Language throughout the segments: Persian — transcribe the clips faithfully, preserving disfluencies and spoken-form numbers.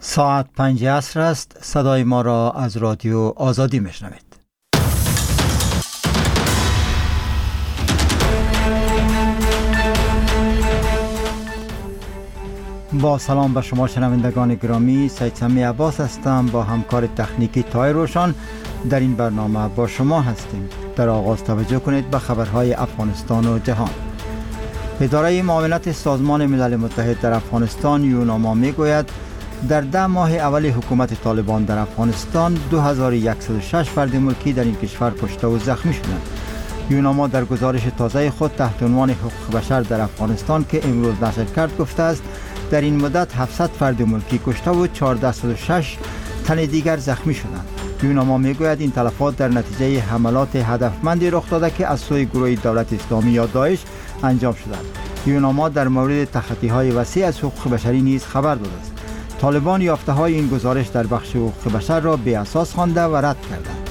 ساعت پنج عصر است. صدای ما را از رادیو آزادی میشنوید. با سلام به شما شنوندگان گرامی، سید سمی عباس هستم. با همکار تکنیکی تای روشان در این برنامه با شما هستیم. در آغاز توجه کنید به خبرهای افغانستان و جهان. اداره معاونت سازمان ملل متحد در افغانستان یوناما میگوید در ده ماه اول حکومت طالبان در افغانستان دو هزار و صد و شش فرد ملکی در این کشور کشته و زخمی شدند. یوناما در گزارش تازه خود تحت عنوان حقوق بشر در افغانستان که امروز نشر کرد گفته است در این مدت هفتصد فرد ملکی کشته و چهارصد و شش تن دیگر زخمی شدند. یوناما میگوید این تلفات در نتیجه حملات هدفمندی رخ داده که از سوی گروه دولت اسلامی یا داعش انجام شدند. یوناما در مورد تخطی‌های وسیع از حقوق بشری نیز خبر داده است. طالبان یافته‌های این گزارش در بخش حقوق بشر را بی اساس خوانده و رد کردند.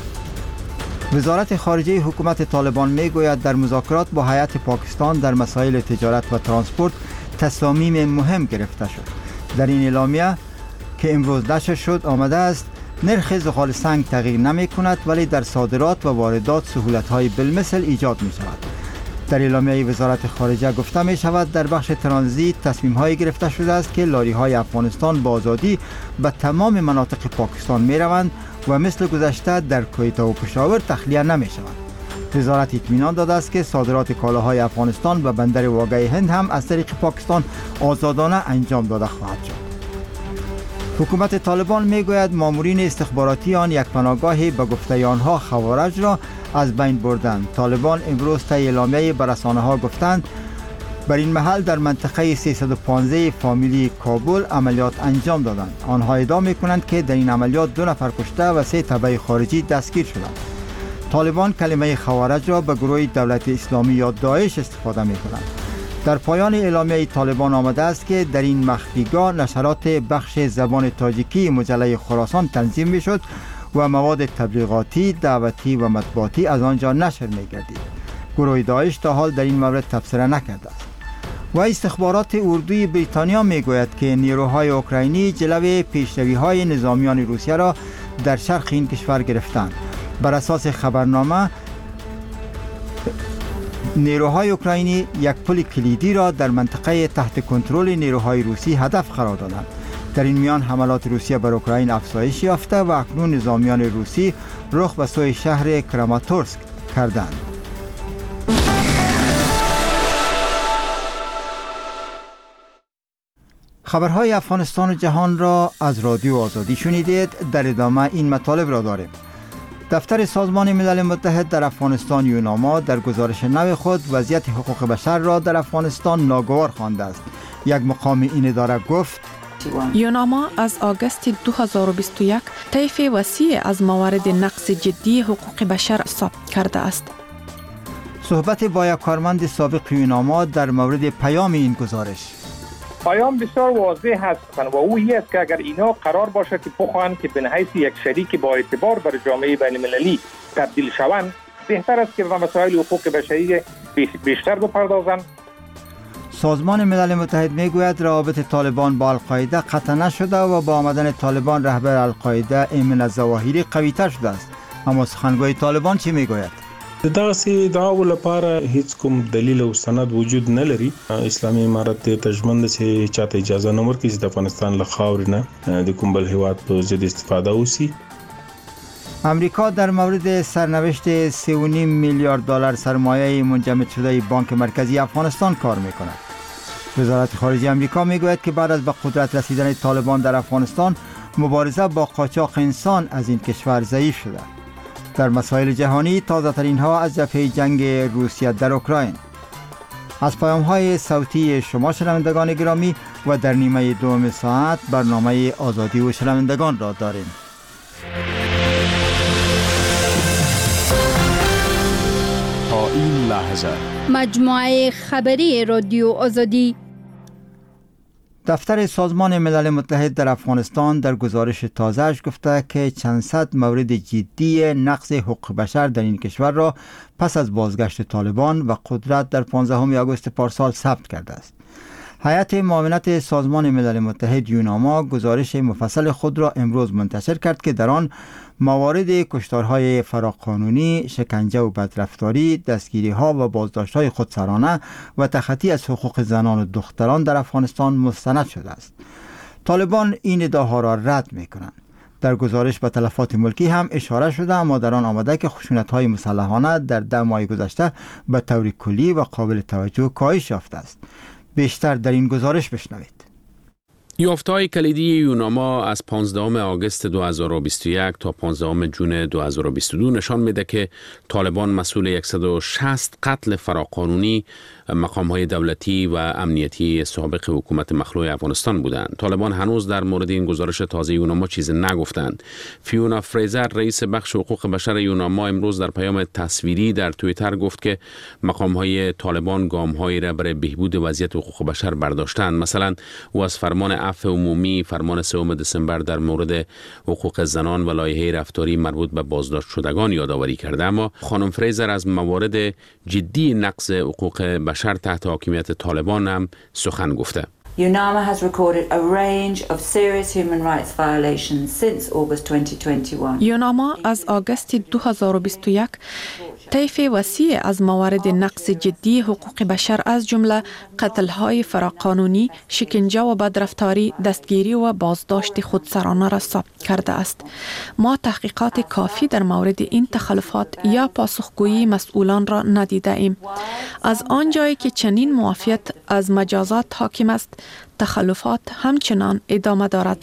وزارت خارجه حکومت طالبان میگوید در مذاکرات با هیئت پاکستان در مسائل تجارت و ترانسپورت تصامیم مهم گرفته شد. در این اعلامیه که امروز نشر شد آمده است نرخ زغال سنگ تغییر نمی کند ولی در صادرات و واردات سهولت‌های بالمثل ایجاد می شود. در اعلامیه وزارت خارجه گفته می شود در بخش ترانزیت تصمیم‌هایی گرفته شده است که لاری‌های افغانستان با آزادی به تمام مناطق پاکستان می روند و مثل گذشته در کویت و پشاور تخلیه نمی شوند. وزارت اطمینان داده است که صادرات کالاهای افغانستان به بندر واقعه هند هم از طریق پاکستان آزادانه انجام داده خواهد شد. حکومت طالبان میگوید مامورین استخباراتی آن یک پناهگاهی به گفته آنها خوارج را از بین بردند. طالبان امروز طی اعلامیه به رسانه‌ها گفتند بر این محل در منطقه سیصد و پانزده فامیلی کابل عملیات انجام دادند. آنها ادعا می‌کنند که در این عملیات دو نفر کشته و سه تبع خارجی دستگیر شدند. طالبان کلمه خوارج را به گروه دولت اسلامی یا داعش استفاده می‌کنند. در پایان اعلامیه طالبان آمده است که در این مخفیگاه نشرات بخش زبان تاجیکی مجله خراسان تنظیم می‌شد و مواد تبلیغاتی، دعوتی و مطبوعاتی از آنجا نشر می‌گردید. گروه داعش تا حال در این مورد تبصره نکرده است. و استخبارات اردوی بریتانیا میگوید که نیروهای اوکراینی جلوی پیشروی‌های نظامیان روسیه را در شرق این کشور گرفتند. بر اساس خبرنامه نیروهای اوکراینی یک پل کلیدی را در منطقه تحت کنترل نیروهای روسی هدف قرار دادند. در این میان حملات روسیه بر اوکراین افزایش یافته و اکنون نظامیان روسی رخ به سوی شهر کراماتورسک کردند. خبرهای افغانستان و جهان را از رادیو آزادی شنیدید. در ادامه این مطالب را داریم. دفتر سازمان ملل متحد در افغانستان یوناما در گزارش نو خود وضعیت حقوق بشر را در افغانستان ناگوار خوانده است. یک مقام این اداره گفت یوناما از آگوست دو هزار و بیست و یک طیف وسیع از موارد نقض جدی حقوق بشر ثبت کرده است. صحبت با یک کارمند سابق یوناما در مورد پیام این گزارش. پیام بسیار واضح هست و او این است که اگر اینا قرار باشه که بخواهند که به حیث یک شریک با اعتبار بر جامعه بین المللی تبدیل شوند، بهتر است که به مسائل حقوق بشری بیشتر بپردازند. سازمان ملل متحد میگوید روابط طالبان با القاعده قطع نشده و با آمدن طالبان رهبر القاعده ایمن الظواهری قوی‌تر شده است. اما سخنگوی طالبان چی میگوید؟ دغه سي دعاو لپاره هیڅ کوم دلیل او سند وجود نه لري. اسلامي امارت ته تجمند چې چاته اجازه نه ورکړي چې د افغانستان له خاورې نه د کوم بل هیواد په ضد استفاده وشي. امریکا در مورد سرنوشت سه و نیم میلیارد دلار سرمایه منجمد شده بانک مرکزی افغانستان کار میکند. وزارت خارجه امریکا میگوید که بعد از به قدرت رسیدن طالبان در افغانستان مبارزه با قاچاق انسان از این کشور ضعیف شده. در مسائل جهانی تازه ترین ها از جبهه جنگ روسیه در اوکراین. از پیام های صوتی شما شنوندگان گرامی و در نیمه دوم ساعت برنامه آزادی و شنوندگان را داریم. تا این لحظه مجموعه خبری رادیو آزادی. دفتر سازمان ملل متحد در افغانستان در گزارش تازه‌اش گفته که چند صد مورد جدی نقض حقوق بشر در این کشور را پس از بازگشت طالبان و قدرت در پانزدهم آگوست پارسال ثبت کرده است. هیئت معاونت سازمان ملل متحد یوناما گزارش مفصل خود را امروز منتشر کرد که در آن موارد کشتارهای فراقانونی، شکنجه و بدرفتاری، دستگیری‌ها و بازداشت‌های خودسرانه و تخطی از حقوق زنان و دختران در افغانستان مستند شده است. طالبان این ادعاها را رد می‌کنند. در گزارش به تلفات ملکی هم اشاره شده، اما در آن آمده که خشونت‌های مسلحانه در ده ماه گذشته به طور کلی و قابل توجه کاهش یافته است. بیشتر در این گزارش بشنوید. یافته‌های کلیدی یوناما از پانزدهم آگوست دو هزار و بیست و یک تا پانزدهم ژوئن دو هزار و بیست و دو نشان میده که طالبان مسئول صد و شصت قتل فراقانونی مقام‌های دولتی و امنیتی سابق حکومت مخلوع افغانستان بودند. طالبان هنوز در مورد این گزارش تازه یوناما چیزی نگفتند. فیونا فریزر رئیس بخش حقوق بشر یوناما امروز در پیام تصویری در توییتر گفت که مقام‌های طالبان گام‌هایی را برای بهبود وضعیت حقوق بشر برداشتند. مثلا او از فرمان عفو عمومی فرمان سوم دسامبر در مورد حقوق زنان و لایحه رفتاری مربوط به بازداشت شدگان یادآوری کرده، اما خانم فریزر از موارد جدی نقض حقوق بشر تحت حاکمیت طالبان هم سخن گفته. UNAMA has recorded a range of serious human rights violations since August twenty twenty-one. یوناما از آگوست دو هزار و بیست و یک طیف وسیع از موارد نقض جدی حقوق بشر از جمله قتل‌های فراقانونی، شکنجه و بدرفتاری، دستگیری و بازداشت خودسرانه را ثبت کرده است. ما تحقیقات کافی در مورد این تخلفات یا پاسخگویی مسئولان را ندیده ایم. از آنجایی که چنین معافیت از مجازات حاکم است، تخلفات همچنان ادامه دارد.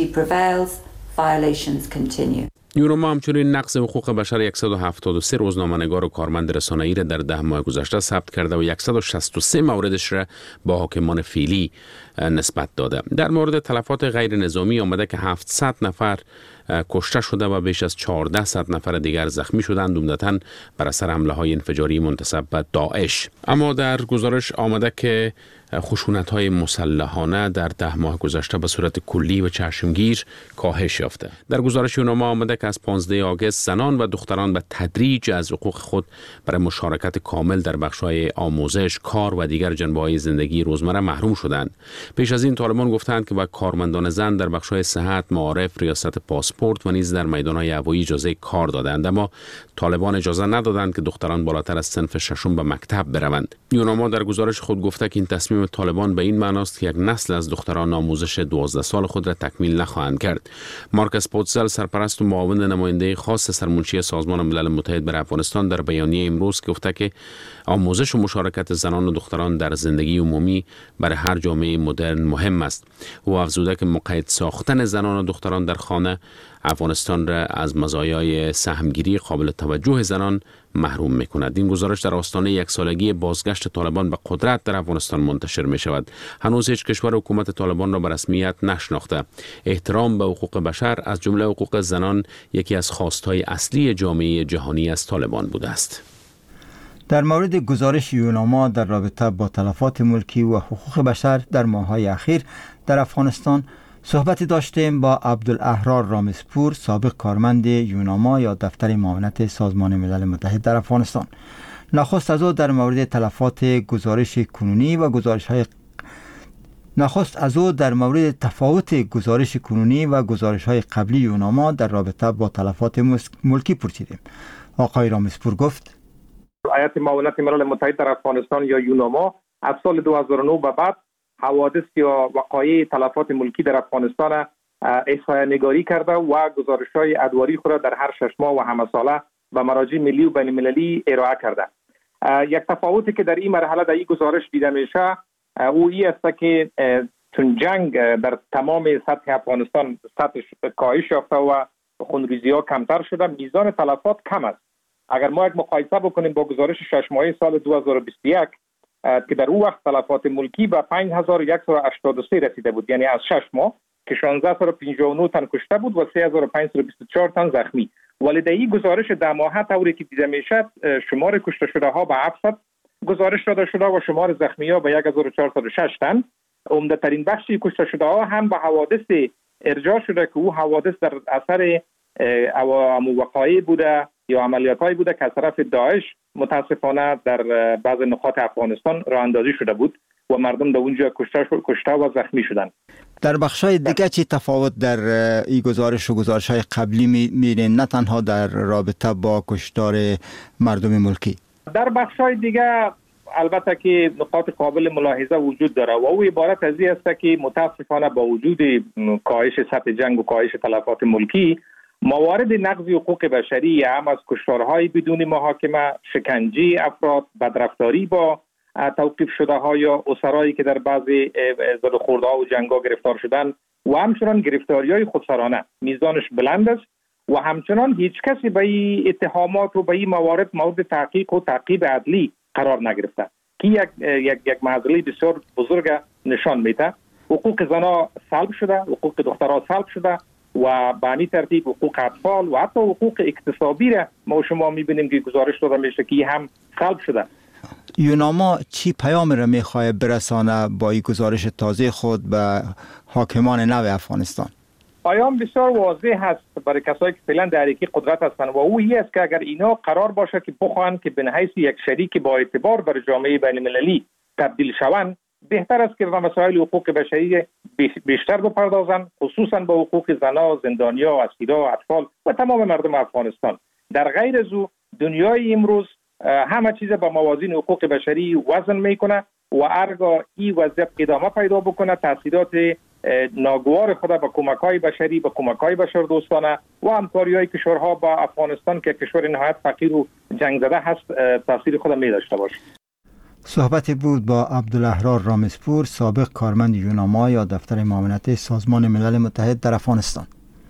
یوناما همچنین نقض حقوق بشر صد و هفتاد و سه روزنامه‌نگار و کارمند رسانه‌ای را در ده ماه گذشته ثبت کرده و صد و شصت و سه موردش را با حاکمان فعلی نسبت داده. در مورد تلفات غیر نظامی آمده که هفتصد نفر کشته شده و بیش از چهارصد نفر دیگر زخمی شدند، عمدتاً بر اثر حمله‌های انفجاری منتسب به داعش. اما در گزارش آمده که خشونت‌های مسلحانه در ده ماه گذشته به صورت کلی و چشمگیر کاهش یافته. در گزارش یوناما آمده که از پانزدهم آگوست زنان و دختران به تدریج از حقوق خود برای مشارکت کامل در بخش‌های آموزش، کار و دیگر جنبه‌های زندگی روزمره محروم شدند. پیش از این طالبان گفتند که به کارمندان زن در بخش‌های صحت، معارف، ریاست پاسپورت و نیز در میدان‌های هوایی اجازه کار دادند، اما طالبان اجازه ندادند که دختران بالاتر از صنف ششم به مکتب بروند. یوناما در گزارش خود گفته که این تصمیم طالبان به این معناست که یک نسل از دختران آموزش دوازده سال خود را تکمیل نخواهند کرد. مارکس پوتزل، سرپرست و معاون نماینده خاص سرمنشی سازمان ملل متحد برای افغانستان، در بیانیه امروز گفته که آموزش و مشارکت زنان و دختران در زندگی عمومی برای هر جامعه مدرن مهم است. او افزوده که مقید ساختن زنان و دختران در خانه افغانستان را از مزایای سهمگیری قابل توجه زنان محروم می‌کند. این گزارش در آستانه یک سالگی بازگشت طالبان به قدرت در افغانستان منتشر می‌شود. هنوز هیچ کشور حکومت طالبان را به رسمیت نشناخته. احترام به حقوق بشر از جمله حقوق زنان یکی از خواست‌های اصلی جامعه جهانی از طالبان بوده است. در مورد گزارش یوناما در رابطه با تلفات ملکی و حقوق بشر در ماه‌های اخیر در افغانستان صحبت داشتیم با عبدالاحرار رامزپور، سابق کارمند یوناما یا دفتر معاونت سازمان ملل متحد در افغانستان. نخست از او در مورد تلفات گزارش کنونی و گزارش‌های نخست از او در مورد تفاوت گزارش کنونی و گزارش‌های قبلی یوناما در رابطه با تلفات ملکی پرسیدیم. آقای رامزپور گفت: هیئت معاونت ملل متحد در افغانستان یا یوناما از سال دو هزار و نه به بعد حوادث یا وقایع تلفات ملکی در افغانستان احصایه نگاری کرده و گزارش‌های ادواری خود را در هر شش ماه و همه ساله به مراجع ملی و بین المللی ارائه کرده. یک تفاوتی که در این مرحله در این گزارش دیده میشه او این است که چون جنگ در تمام سطح افغانستان سطحش کاهش یافته و خونریزی‌ها کمتر شده، میزان تلفات کم است. اگر ما یک مقایسه بکنیم با گزارش شش ماهه سال دو هزار و بیست و یک که در اون وقت تلفات ملکی به پنج هزار و صد و هشتاد و سه رسیده بود، یعنی از شش ماه که شانزده هزار و پنجاه و نه تن کشته بود و سه هزار و پنجصد و بیست و چهار تن زخمی. ولی در این گزارش ده ماهه طوری که دیده میشد شمار کشته شده ها به هفتصد گزارش داده شده و شمار زخمی ها به یک هزار و چهارصد و شش تن. عمده ترین بخش کشته شده ها هم به حوادث ارجاع شده که او حوادث در اثر عوامل وقایع بوده یا عملیات‌هایی بوده که از طرف داعش متاسفانه در بعض نقاط افغانستان راه اندازی شده بود و مردم در اونجا کشته کشته و زخمی شدن. در بخشای دیگه چی تفاوت در این گزارش و گزارش‌های قبلی می‌بینید، نه تنها در رابطه با کشتار مردم ملکی؟ در بخشای دیگه البته که نقاط قابل ملاحظه وجود داره و او عبارت از این است که متاسفانه با وجود کاهش سطح جنگ و کاهش تلفات ملکی، موارد نقض حقوق بشری هم از کشتارهای بدون محاکمه، شکنجه افراد، بدرفتاری با توقیف شده ها یا اسرایی که در بعضی زدخوردها و جنگ‌ها گرفتار شدن و همچنان گرفتاری های خودسرانه میزانش بلند است و همچنان هیچ کسی به این اتهامات و به این موارد مورد تحقیق و تعقیب عدلی قرار نگرفته که یک یک یک معضله بسیار بزرگ نشان میده. حقوق زنان سلب شده، حقوق دخترها سلب شده و به این ترتیب حقوق اطفال و حتی حقوق اکتسابی را ما شما میبینیم که گزارش داده میشه که هم سلب شده. یوناما چی پیام را میخواه برسانه با این گزارش تازه خود به حاکمان نو افغانستان؟ پیام بسیار واضح هست برای کسایی که فعلا در حقیقت قدرت هستند و او این است که اگر اینا قرار باشه که بخواهند که به حیث یک شریک با اعتبار بر جامعه بین المللی تبدیل شوند، بهتر است که به مسائل حقوق بشری بیشتر بپردازند، خصوصا به حقوق زنان، زندانیان، اسیران، اطفال و تمام مردم افغانستان. در غیر از او دنیای امروز همه چیز با موازین حقوق بشری وزن میکنه و هرگاه این وضعیت ادامه پیدا بکنه تاثیرات ناگوار خود با کمک‌های بشری، با کمک‌های بشردوستانه و همکاری‌های کشورها با افغانستان که کشور نهایت فقیر و جنگ زده هست تاثیر خود می داشته باشه. صحبت بود با عبدالاحرار رامزپور، سابق کارمند یوناما یا دفتر معاونت سازمان ملل متحد در افغانستان.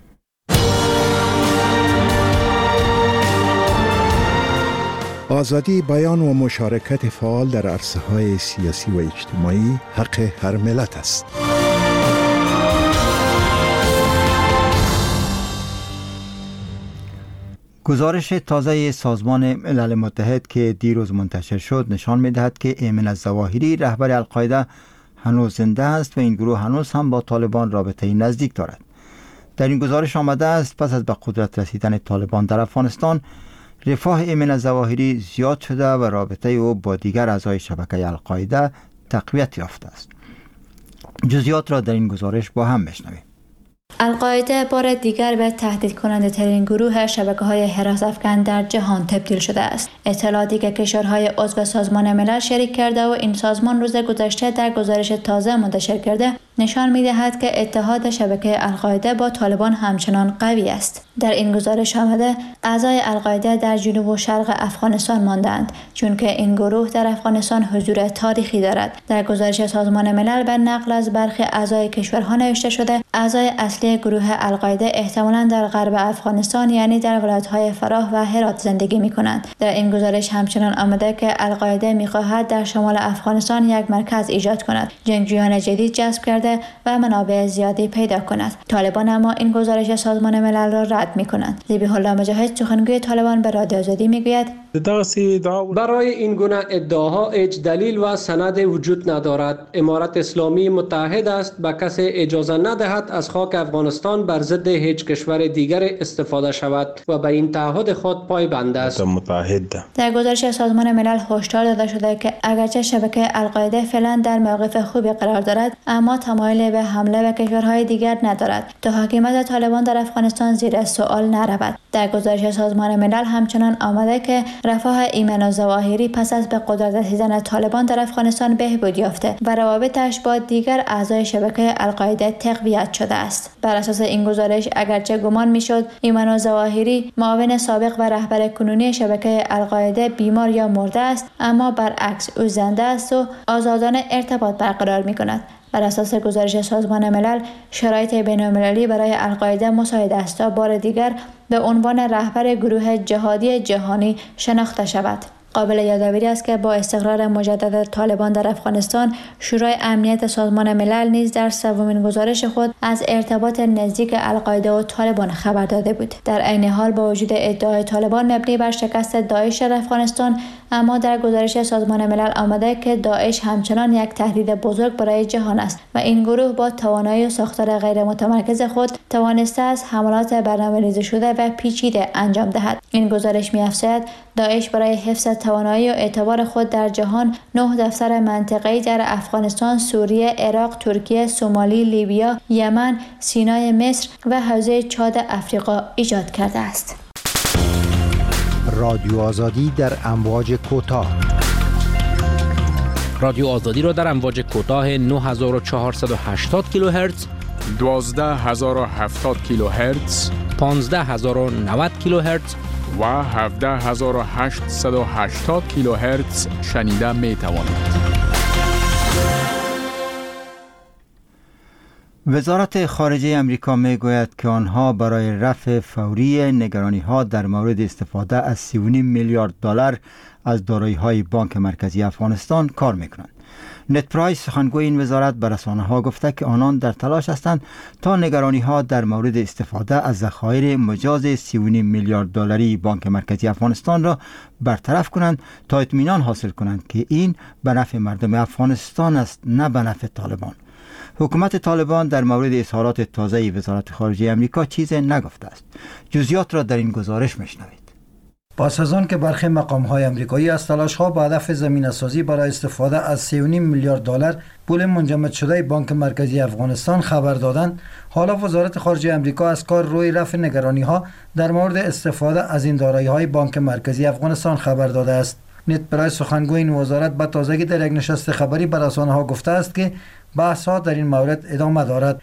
آزادی بیان و مشارکت فعال در عرصه‌های سیاسی و اجتماعی حق هر ملت است. گزارش تازه سازمان ملل متحد که دیروز منتشر شد نشان می‌دهد که ایمن الظواهری رهبر القاعده هنوز زنده است و این گروه هنوز هم با طالبان رابطه نزدیک دارد. در این گزارش آمده است پس از به قدرت رسیدن طالبان در افغانستان، رفاه ایمن الظواهری زیاد شده و رابطه او با دیگر اعضای شبکه القاعده تقویت یافته است. جزئیات را در این گزارش با هم بشنویم. القاعده بار دیگر به تهدید کننده ترین گروه شبکه های حراس افکن در جهان تبدیل شده است. اطلاعاتی که کشورهای عضو سازمان ملل شریک کرده و این سازمان روز گذشته در گزارش تازه منتشر کرده نشان می دهد که اتحاد شبکه القاعده با طالبان همچنان قوی است. در این گزارش آمده اعضای القاعده در جنوب و شرق افغانستان ماندند چون که این گروه در افغانستان حضور تاریخی دارد. در گزارش سازمان ملل به نقل از برخی اعضای کشورها نوشته شده اعضای اصلی گروه القاعده احتمالاً در غرب افغانستان یعنی در ولایت‌های فراه و هرات زندگی می‌کنند. در این گزارش همچنان آمده که القاعده می‌خواهد در شمال افغانستان یک مرکز ایجاد کند، جنگجویان جدید جذب کرده و منابع زیادی پیدا کند. طالبان اما این گزارش سازمان ملل را رد می‌کنند. ذبیح الله مجاهد سخنگوی طالبان به رادیو آزادی می‌گوید برای این گونه ادعاها هیچ دلیل و سند وجود ندارد. امارت اسلامی متحد است به کسی اجازه ندهد از خاک افغانستان بر ضد هیچ کشور دیگر استفاده شود و به این تعهد خود پایبند است. متحد. در گزارش سازمان ملل هشدار داده شده که اگرچه شبکه القاعده فعلا در موقف خوبی قرار دارد اما تمایل به حمله به کشورهای دیگر ندارد تا حاکمیت طالبان در افغانستان زیر سوال نرود. در گزارش سازمان ملل همچنان آمده که رفاه ایمن الظواهری پس از به قدرت رسیدن طالبان در افغانستان بهبود یافته و روابطش با دیگر اعضای شبکه القاعده تقویت شده است. بر اساس این گزارش اگرچه گمان میشد ایمن الظواهری معاون سابق و رهبر کنونی شبکه القاعده بیمار یا مرده است، اما برعکس او زنده است و آزادانه ارتباط برقرار می‌کند. بر اساس گزارش سازمان ملل شرایط بین‌المللی برای القاعده مساعد است تا بار دیگر به عنوان رهبر گروه جهادی جهانی شناخته شود. قابل یادآوری است که با استقرار مجدد طالبان در افغانستان، شورای امنیت سازمان ملل نیز در سومین گزارش خود از ارتباط نزدیک القاعده و طالبان خبر داده بود. در عین حال با وجود ادعای طالبان مبنی بر شکست داعش در افغانستان، اما در گزارش سازمان ملل آمده که داعش همچنان یک تهدید بزرگ برای جهان است و این گروه با توانایی و ساختار غیر متمرکز خود توانسته است حملات برنامه‌ریزی شده و پیچیده انجام دهد. این گزارش می‌افزاید داعش برای حفظ توانایی و اعتبار خود در جهان نه دفتر منطقه‌ای در افغانستان، سوریه، عراق، ترکیه، سومالی، لیبیا، یمن، سینای مصر و حوزه چاد افریقا ایجاد کرده است. رادیو آزادی در امواج کوتاه. رادیو آزادی را در امواج کوتاه نه هزار و چهارصد و هشتاد کیلوهرتز، دوازده هزار و هفتاد کیلوهرتز، پانزده هزار و نود کیلوهرتز و هفده هزار و هشتصد و هشتاد کیلوهرتز شنیده می توانید. وزارت خارجه امریکا می گوید که آنها برای رفع فوری نگرانی ها در مورد استفاده از سی و نیم میلیارد دلار از دارایی های بانک مرکزی افغانستان کار می کنند. نت پرایس سخنگوی این وزارت به رسانه ها گفته که آنان در تلاش هستند تا نگرانی ها در مورد استفاده از ذخایر مجاز سی و نیم میلیارد دلاری بانک مرکزی افغانستان را برطرف کنند تا اطمینان حاصل کنند که این به نفع مردم افغانستان است، نه به نفع طالبان. حکومت طالبان در مورد اظهارات تازه وزارت خارجه امریکا چیزی نگفته است. جزئیات را در این گزارش میشنوید. پس از آن که برخی مقام‌های آمریکایی از تلاش‌ها به هدف زمینه‌سازی برای استفاده از سه و نیم میلیارد دلار پول منجمد شده بانک مرکزی افغانستان خبر دادند، حالا وزارت خارجه آمریکا از کار روی رفع نگرانی‌ها در مورد استفاده از این دارایی‌های بانک مرکزی افغانستان خبر داده است. نت پرایس سخنگوی این وزارت به تازگی در یک نشست خبری به رسانه‌ها گفته است که بحث‌ها در این مورد ادامه دارد.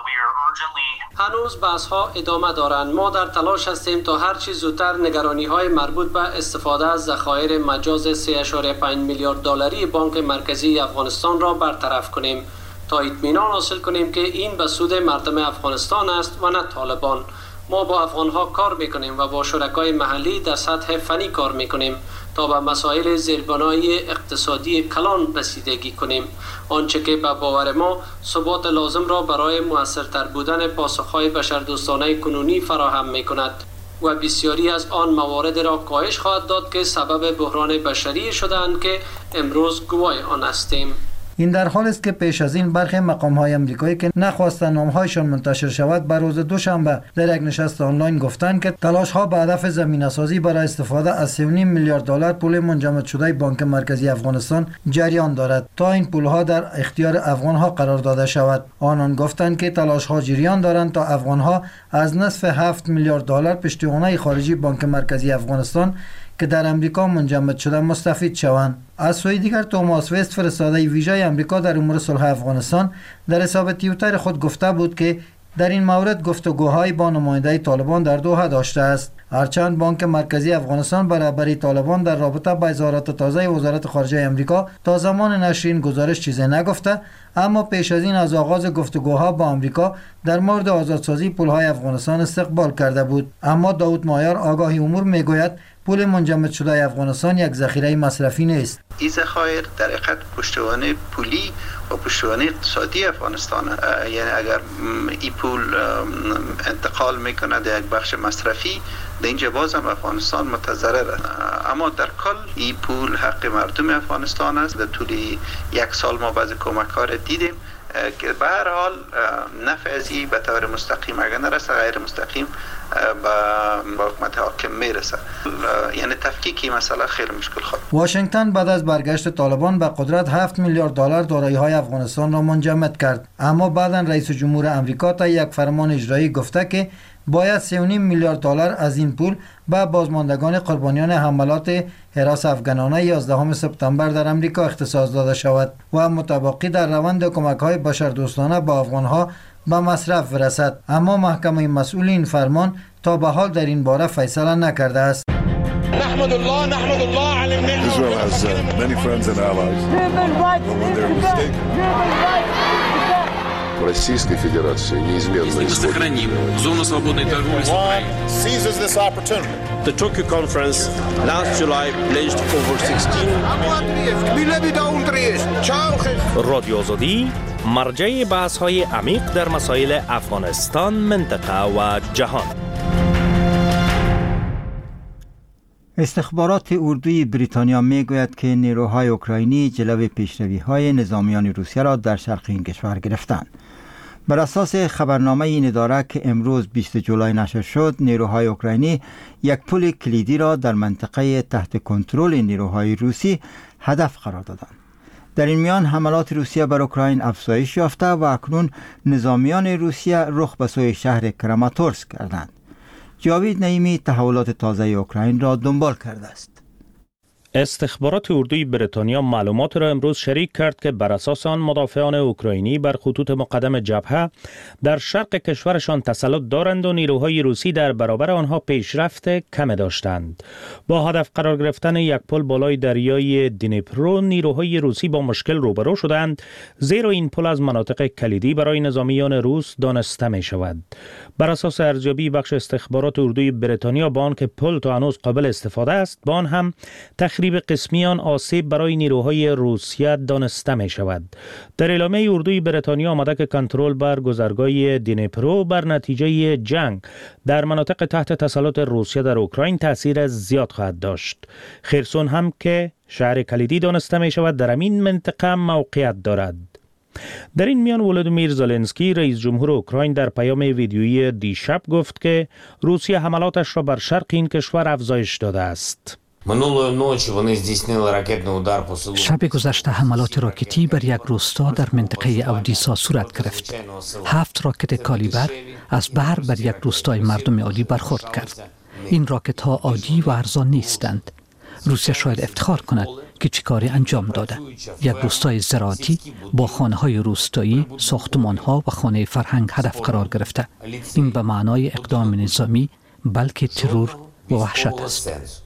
هنوز بحث ها ادامه دارند. ما در تلاش هستیم تا هر چه زودتر نگرانی های مربوط به استفاده از ذخایر مجاز سه و پنج میلیارد دلاری بانک مرکزی افغانستان را برطرف کنیم تا اطمینان حاصل کنیم که این به سود مردم افغانستان است و نه طالبان. ما با افغان ها کار میکنیم و با شرکای محلی در سطح فنی کار میکنیم تا به مسائل زیربنای اقتصادی کلان رسیدگی کنیم، آنچه که به باور ما ثبات لازم را برای موثرتر بودن پاسخهای بشردوستانه کنونی فراهم میکند و بسیاری از آن موارد را کاهش خواهد داد که سبب بحران بشری شدند که امروز گواه آن هستیم. این در حال است که پیش از این برخی مقام‌های آمریکایی که نخواستند نام‌هایشان منتشر شود بر روز دوشنبه در یک نشست آنلاین گفتند که تلاش‌ها به هدف زمینه‌سازی برای استفاده از سه و نیم میلیارد دلار پول منجمد شده بانک مرکزی افغانستان جریان دارد تا این پول‌ها در اختیار افغان‌ها قرار داده شود. آنان گفتند که تلاش‌ها جریان دارند تا افغان‌ها از نصف هفت میلیارد دلار پشتوانه خارجی بانک مرکزی افغانستان که در امریکا منجمد شده مستفید شوند. از سوی دیگر توماس وست فرستاده ویژه امریکا در امور صلح افغانستان در حساب توییتر خود گفته بود که در این مورد گفتگوهای با نماینده طالبان در دوحه داشته است. هرچند بانک مرکزی افغانستان برابری طالبان در رابطه با اظهارات تازه وزارت خارجه امریکا تا زمان نشر این گزارش چیزی نگفته، اما پیش از این از آغاز گفتگوها با امریکا در مورد آزادسازی پولهای افغانستان استقبال کرده بود. اما داود مایار آگاهی امور میگوید پول منجمد شده افغانستان یک ذخیره مصرفی نیست. این ذخایر در حقیقت پشتوانه پولی و پشتوانه اقتصادی افغانستان، یعنی اگر این پول انتقال میکنه در یک بخش مصرفی در اینجا باز هم افغانستان متضرر است. اما در کل این پول حق مردم افغانستان است. در طول یک سال ما بعض کمک ها را دیدیم که به هر حال نفع از این به طور مستقیم اگر نرسه غیر مستقیم با حکومت حاکم میرسه، یعنی تفکیک این مسئله خیلی مشکل خواهد. واشنگتن بعد از برگشت طالبان به قدرت هفت میلیارد دلار دارایی های افغانستان را منجمد کرد، اما بعدا رئیس جمهور امریکا تا یک فرمان اجرایی گفته که باید سه و نیم میلیارد دلار از این پول به بازماندگان قربانیان حملات هراس افغانانه یازدهم سپتامبر در امریکا اختصاص داده شود و متباقی در روند کمک‌های بشردوستانه با افغان‌ها به مصرف برسد. اما محکمه مسئول این فرمان تا به حال در این باره فیصله نکرده است. نحمد الله نحمد الله علی النعمة. Israel has uh, many friends and allies. When they're mistaken. Российской Федерации неизменно сохраним зону свободной торговли с Украиной. Seizes this opportunity. The Tokyo conference last July pledged over sixteen. رادیو آزادی مرجع بحث‌های عمیق در مسائل افغانستان، منطقه و جهان. استخبارات اردوی بریتانیا میگوید که نیروهای اوکراینی جلوی پیشروی‌های نظامیان روسیه را در شرق این کشور گرفتند. بر اساس خبرنامه این اداره که امروز بیست جولای نشر شد، نیروهای اوکراینی یک پل کلیدی را در منطقه تحت کنترل نیروهای روسی هدف قرار دادند. در این میان حملات روسیه بر اوکراین افزایش یافته و اکنون نظامیان روسیه رخ به سوی شهر کراماتورسک کردند. جاوید نعیمی تحولات تازه اوکراین را دنبال کرده است. استخبارات اردوی بریتانیا معلومات را امروز شریک کرد که بر اساس آن مدافعان اوکراینی بر خطوط مقدم جبهه در شرق کشورشان تسلط دارند و نیروهای روسی در برابر آنها پیشرفت کم داشتند. با هدف قرار گرفتن یک پل بالای دریای دنیپرو، نیروهای روسی با مشکل روبرو شدند، زیرا این پل از مناطق کلیدی برای نظامیان روس دانسته می شود. بر اساس ارزیابی بخش استخبارات اردوی بریتانیا با آنکه پل تا هنوز قابل استفاده است، با آن هم تخریب قسمی آن آسیب برای نیروهای روسیه دانسته می شود. در اعلامیه اردوی بریتانیا آمده که کنترل بر گذرگاه دنیپرو بر نتیجه جنگ در مناطق تحت تسلط روسیه در اوکراین تاثیر زیاد خواهد داشت. خرسون هم که شهر کلیدی دانسته می شود در این منطقه موقعیت دارد. در این میان ولودیمیر زلنسکی رئیس جمهور اوکراین در پیام ویدیویی دیشب گفت که روسیه حملاتش را بر شرق این کشور افزایش داده است. شب گذشته حملات راکتی بر یک روستا در منطقه اودیسا صورت گرفت. هفت راکت کالیبر از بحر بر یک روستای مردم عادی برخورد کرد. این راکت ها عادی و ارزان نیستند. روسیه شاید افتخار کند که چی کاری انجام داده. یک روستای زراعتی با خانه های روستایی، ساختمان ها و خانه فرهنگ هدف قرار گرفته. این به معنای اقدام نظامی بلکه ترور و وحشت است.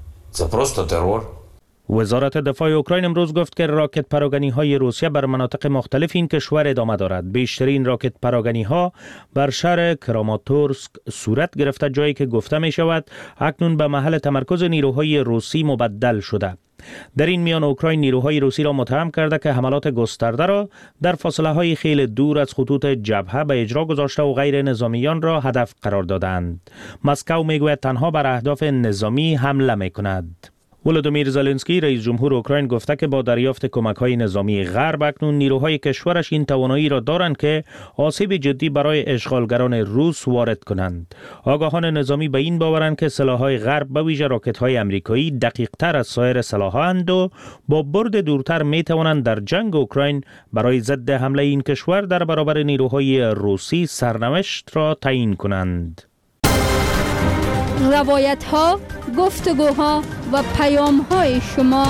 وزارت دفاع اوکراین امروز گفت که راکت پراگنی های روسیه بر مناطق مختلف این کشور ادامه دارد. بیشترین راکت پراگنی ها بر شهر کراماتورسک صورت گرفته، جایی که گفته می شود اکنون به محل تمرکز نیروهای روسی مبدل شده. در این میان اوکراین نیروهای روسی را متهم کرده که حملات گسترده را در فاصله های خیلی دور از خطوط جبهه به اجرا گذاشته و غیر نظامیان را هدف قرار دادند. مسکو میگوید تنها بر اهداف نظامی حمله میکند. ولودیمیر زلنسکی رئیس جمهور اوکراین گفته که با دریافت کمک‌های نظامی غرب اکنون نیروهای کشورش این توانایی را دارند که آسیب جدی برای اشغالگران روس وارد کنند. آگاهان نظامی به این باورند که سلاح‌های غرب به ویژه راکت‌های آمریکایی دقیق‌تر از سایر سلاح‌اند و با برد دورتر می‌توانند در جنگ اوکراین برای ضد حمله این کشور در برابر نیروهای روسی سرنوشت را تعیین کنند. روایت ها، گفتگوها و پیام های شما.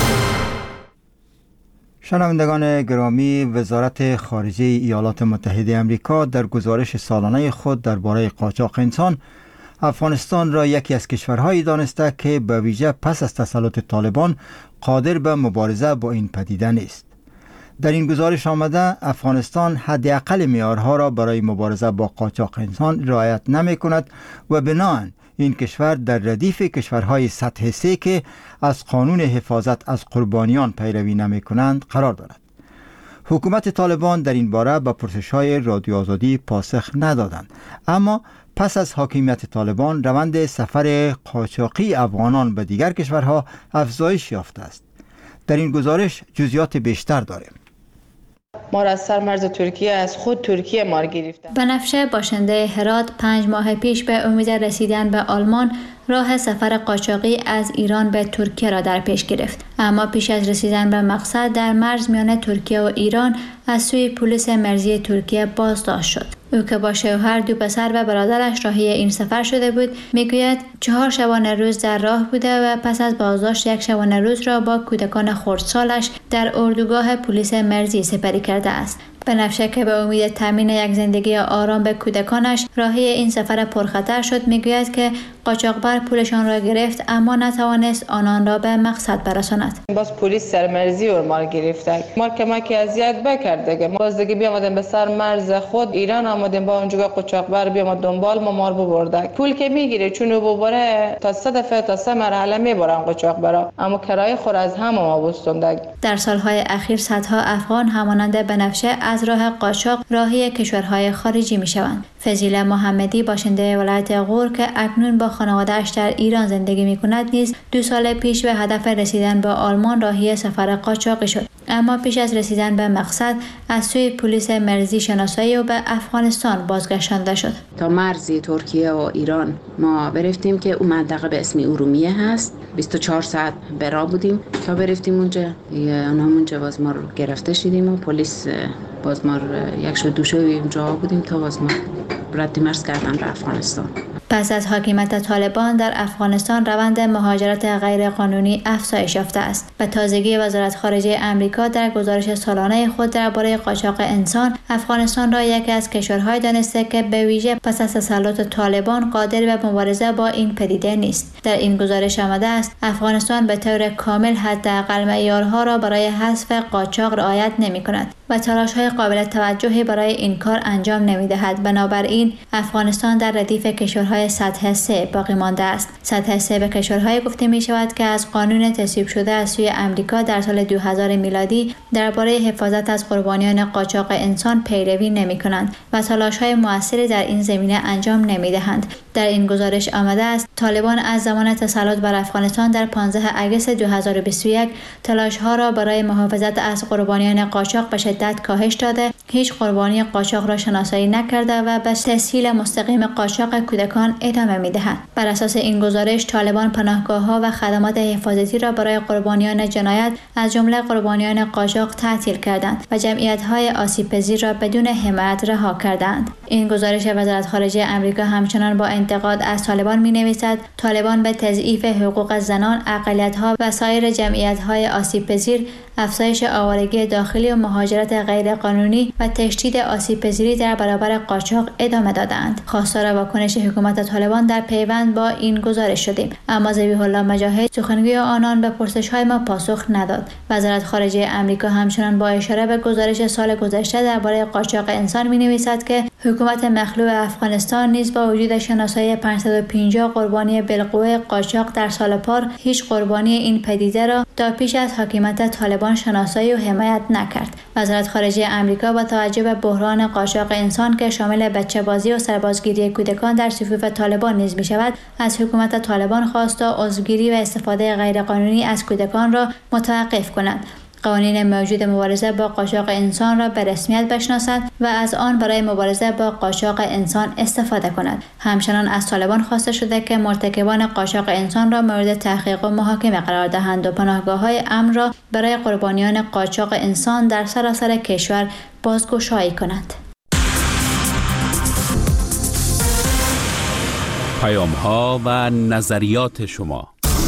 شنوندگان گرامی، وزارت خارجه ایالات متحده آمریکا در گزارش سالانه خود درباره قاچاق انسان افغانستان را یکی از کشورهایی دانسته که به ویژه پس از تسلط طالبان قادر به مبارزه با این پدیده نیست. در این گزارش آمده افغانستان حداقل معیارها را برای مبارزه با قاچاق انسان رعایت نمی کند و بناهن این کشور در ردیف کشورهای سطح سه که از قانون حفاظت از قربانیان پیروی نمی کنند قرار دارد. حکومت طالبان در این باره به پرسش‌های رادیو آزادی پاسخ ندادند، اما پس از حاکمیت طالبان روند سفر قاچاقی افغانان به دیگر کشورها افزایش یافته است. در این گزارش جزئیات بیشتر داریم. ما را از سر مرز ترکیه از خود ترکیه ما را گرفتن. بنفشه باشنده هرات پنج ماه پیش به امید رسیدن به آلمان راه سفر قاچاقی از ایران به ترکیه را در پیش گرفت، اما پیش از رسیدن به مقصد در مرز میان ترکیه و ایران از سوی پلیس مرزی ترکیه بازداشت شد. او که با شوهر، دو پسر و برادرش راهی این سفر شده بود، میگوید چهار شبانه روز در راه بوده و پس از بازداشت یک شبانه روز را با کودکان خردسالش در اردوگاه پلیس مرزی سپری کرده است. بنفشه که به امید تامین یک زندگی آرام به کودکانش راهی این سفر پرخطر شد، میگوید که قاچاقبر پولشان را گرفت اما نتوانست آنان را به مقصد برساند. باز پلیس سرمرزی و ما را گرفته، ما کمک اذیت بکرده. باز دیگه بیامدیم به سر مرز خود ایران آمدیم، با اونجا قاچاقبر بیامد دنبال ما مار ببرده. پول که میگیره چون او ببره تا سه دفعه تا سه مرحله میبرن قاچاقبرا، اما کرایه خور از همه ما بستونده. در سالهای اخیر صدها افغان همانند بنفشه از از راه قاچاق راهی کشورهای خارجی می شوند. فضیله محمدی باشنده ولایت غور که اکنون با خانواده‌اش در ایران زندگی می کند نیز دو سال پیش به هدف رسیدن به آلمان راهی سفر قاچاقی شد، اما پیش از رسیدن به مقصد از سوی پلیس مرزی شناسایی و به افغانستان بازگشتانده شد. تا مرز ترکیه و ایران ما برفتیم که اون منطقه به اسم ارومیه هست. بیست و چهار ساعت به راه بودیم تا برفتیم اونجا. اونها اونجا باز ما رو گرفته شدیم و پلیس باز ما یک شو دو شو اونجا بودیم تا باز ما رد مرز کردن به افغانستان. پس از حاکمیت طالبان در افغانستان روند مهاجرت غیرقانونی افزایش یافته است. به تازگی وزارت خارجه آمریکا در گزارش سالانه خود درباره قاچاق انسان افغانستان را یکی از کشورهای دانسته که به ویژه پس از تسلط طالبان قادر به مبارزه با این پدیده نیست. در این گزارش آمده است افغانستان به طور کامل حداقل معیارها را برای حذف قاچاق رعایت نمی‌کند و تلاش‌های قابل توجهی برای این کار انجام نمی‌دهد. بنابراین افغانستان در ردیف کشورهای سطح سه باقی مانده است. سطح سه به کشورهای گفته می شود که از قانون تصویب شده از سوی آمریکا در سال دو هزار میلادی درباره حفاظت از قربانیان قاچاق انسان پیروی نمی کنند و تلاش‌های موثری در این زمینه انجام نمی دهند. در این گزارش آمده است طالبان از زمان تسلط بر افغانستان در پانزده آگوست دو هزار و بیست و یک تلاش‌ها را برای محافظت از قربانیان قاچاق به شدت کاهش داده، هیچ قربانی قاچاق را شناسایی نکرده و به تسهیل مستقیم قاچاق کودکان ادامه می‌دهند. بر اساس این گزارش طالبان پناهگاه‌ها و خدمات حفاظتی را برای قربانیان جنایت از جمله قربانیان قاچاق تعطیل کردند و جمعیت‌های آسیب‌پذیر را بدون حمایت رها کردند. این گزارش وزارت خارجه آمریکا همچنان با انتقاد از طالبان می‌نویسد طالبان به تضعیف حقوق زنان، اقلیت‌ها و سایر جمعیت‌های آسیب‌پذیر، افزایش آوارگی داخلی و مهاجرت غیرقانونی و تشدید آسیب‌پذیری در برابر قاچاق ادامه دادند. خواستار واکنش حکومت طالبان در پیوند با این گزارش شدیم، اما ذبیح الله مجاهد سخنگوی آنان به پرسش‌های ما پاسخ نداد. وزارت خارجه آمریکا همچنان با اشاره به گزارش سال گذشته درباره قاچاق انسان می‌نویسد که حکومت مخلوع افغانستان نیز با وجود شناسایی پانصد و پنجاه قربانی بالقوه قاچاق در سال پار هیچ قربانی این پدیده را تا پیش از حاکمیت طالبان شناسایی و حمایت نکرد. وزارت خارجه آمریکا با توجه به بحران قاچاق انسان که شامل بچه‌بازی و سربازگیری کودکان در صفوف طالبان نیز می‌شود، از حکومت طالبان خواست تا عضوگیری و استفاده غیرقانونی از کودکان را متوقف کند، قوانین موجود مبارزه با قاچاق انسان را به رسمیت بشناسد و از آن برای مبارزه با قاچاق انسان استفاده کند. همچنان از طالبان خواسته شده که مرتکبان قاچاق انسان را مورد تحقیق و محاکمه قرار دهند و پناهگاه‌های امن را برای قربانیان قاچاق انسان در سراسر کشور بازگشایی کنند. پیام‌ها و نظریات شما.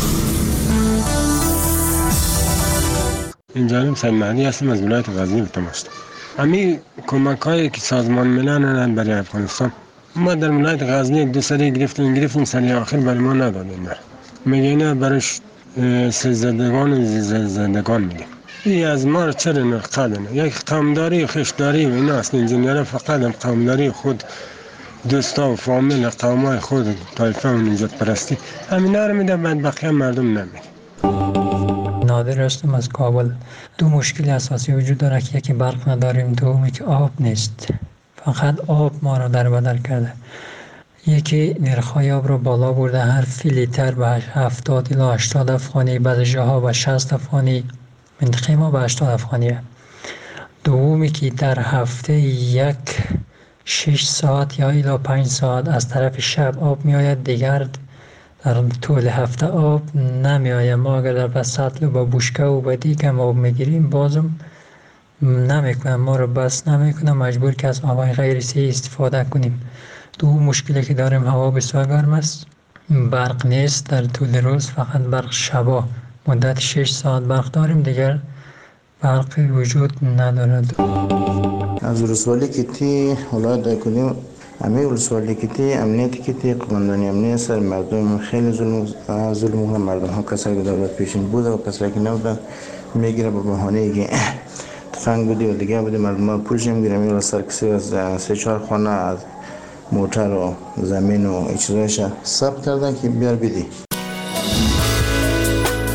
این جانب سید مهدی هستم از ولایت غزنی تماس. همین کمک‌هایی که سازمان ملل برای افغانستان ما در ولایت غزنی دو سری گرفتیم گرفتیم سری آخر برای ما ندادن. میگه نه برش سرزدگان و زندگان میگه. این از ما رو چرا نقدن؟ یک قومداری و خشداری و اینا است. انجینیر فقط قومداری خود دوستا و فامیل قومای خود طایفه و نجات پرستی همینا رو میده، بعد بقیه مردم نمیده. نادر هستم از کابل. دو مشکل اساسی وجود داره که یکی برق نداریم، دومی که آب نیست. فقط آب ما را در بدر کرده. یکی نرخ‌های آب رو بالا برده، هر فی لیتر به هفتاد الی هشتاد افغانی، بعضی جاها به شصت افغانی، منطقه ما به هشتاد افغانیه. دومی که در هفته یک شش ساعت یا الی پنج ساعت از طرف شب آب می آید، دیگر در طول هفته آب نمی آید. ما اگر در بس سطل و با بوشکه و با دیگه آب می گیریم بازم نمی کنم، ما رو بس نمی کنم، مجبور که از آبای غیر سی استفاده کنیم. دو مشکلی که داریم هوا بسیار گرم است، برق نیست در طول روز، فقط برق شبا مدت شش ساعت برق داریم، دیگر برق وجود ندارد. از ولسوالی کیتی ولایت کنیم همه ولسوالی کیتی امنیتی کیتی قماندانی امنیت سر مردم خیلی ظلم ظلم مردم ها، کسایی که دولت پیشین بوده و کسایی که نبودن میگیره به بهانه ای که تفنگ بودی و دیگه بودی، مردم ها پولش میگیره میره سر کسی از سه چهار خانه از موتر و زمین و چیزایش ثبت کردن که بیار بیدی.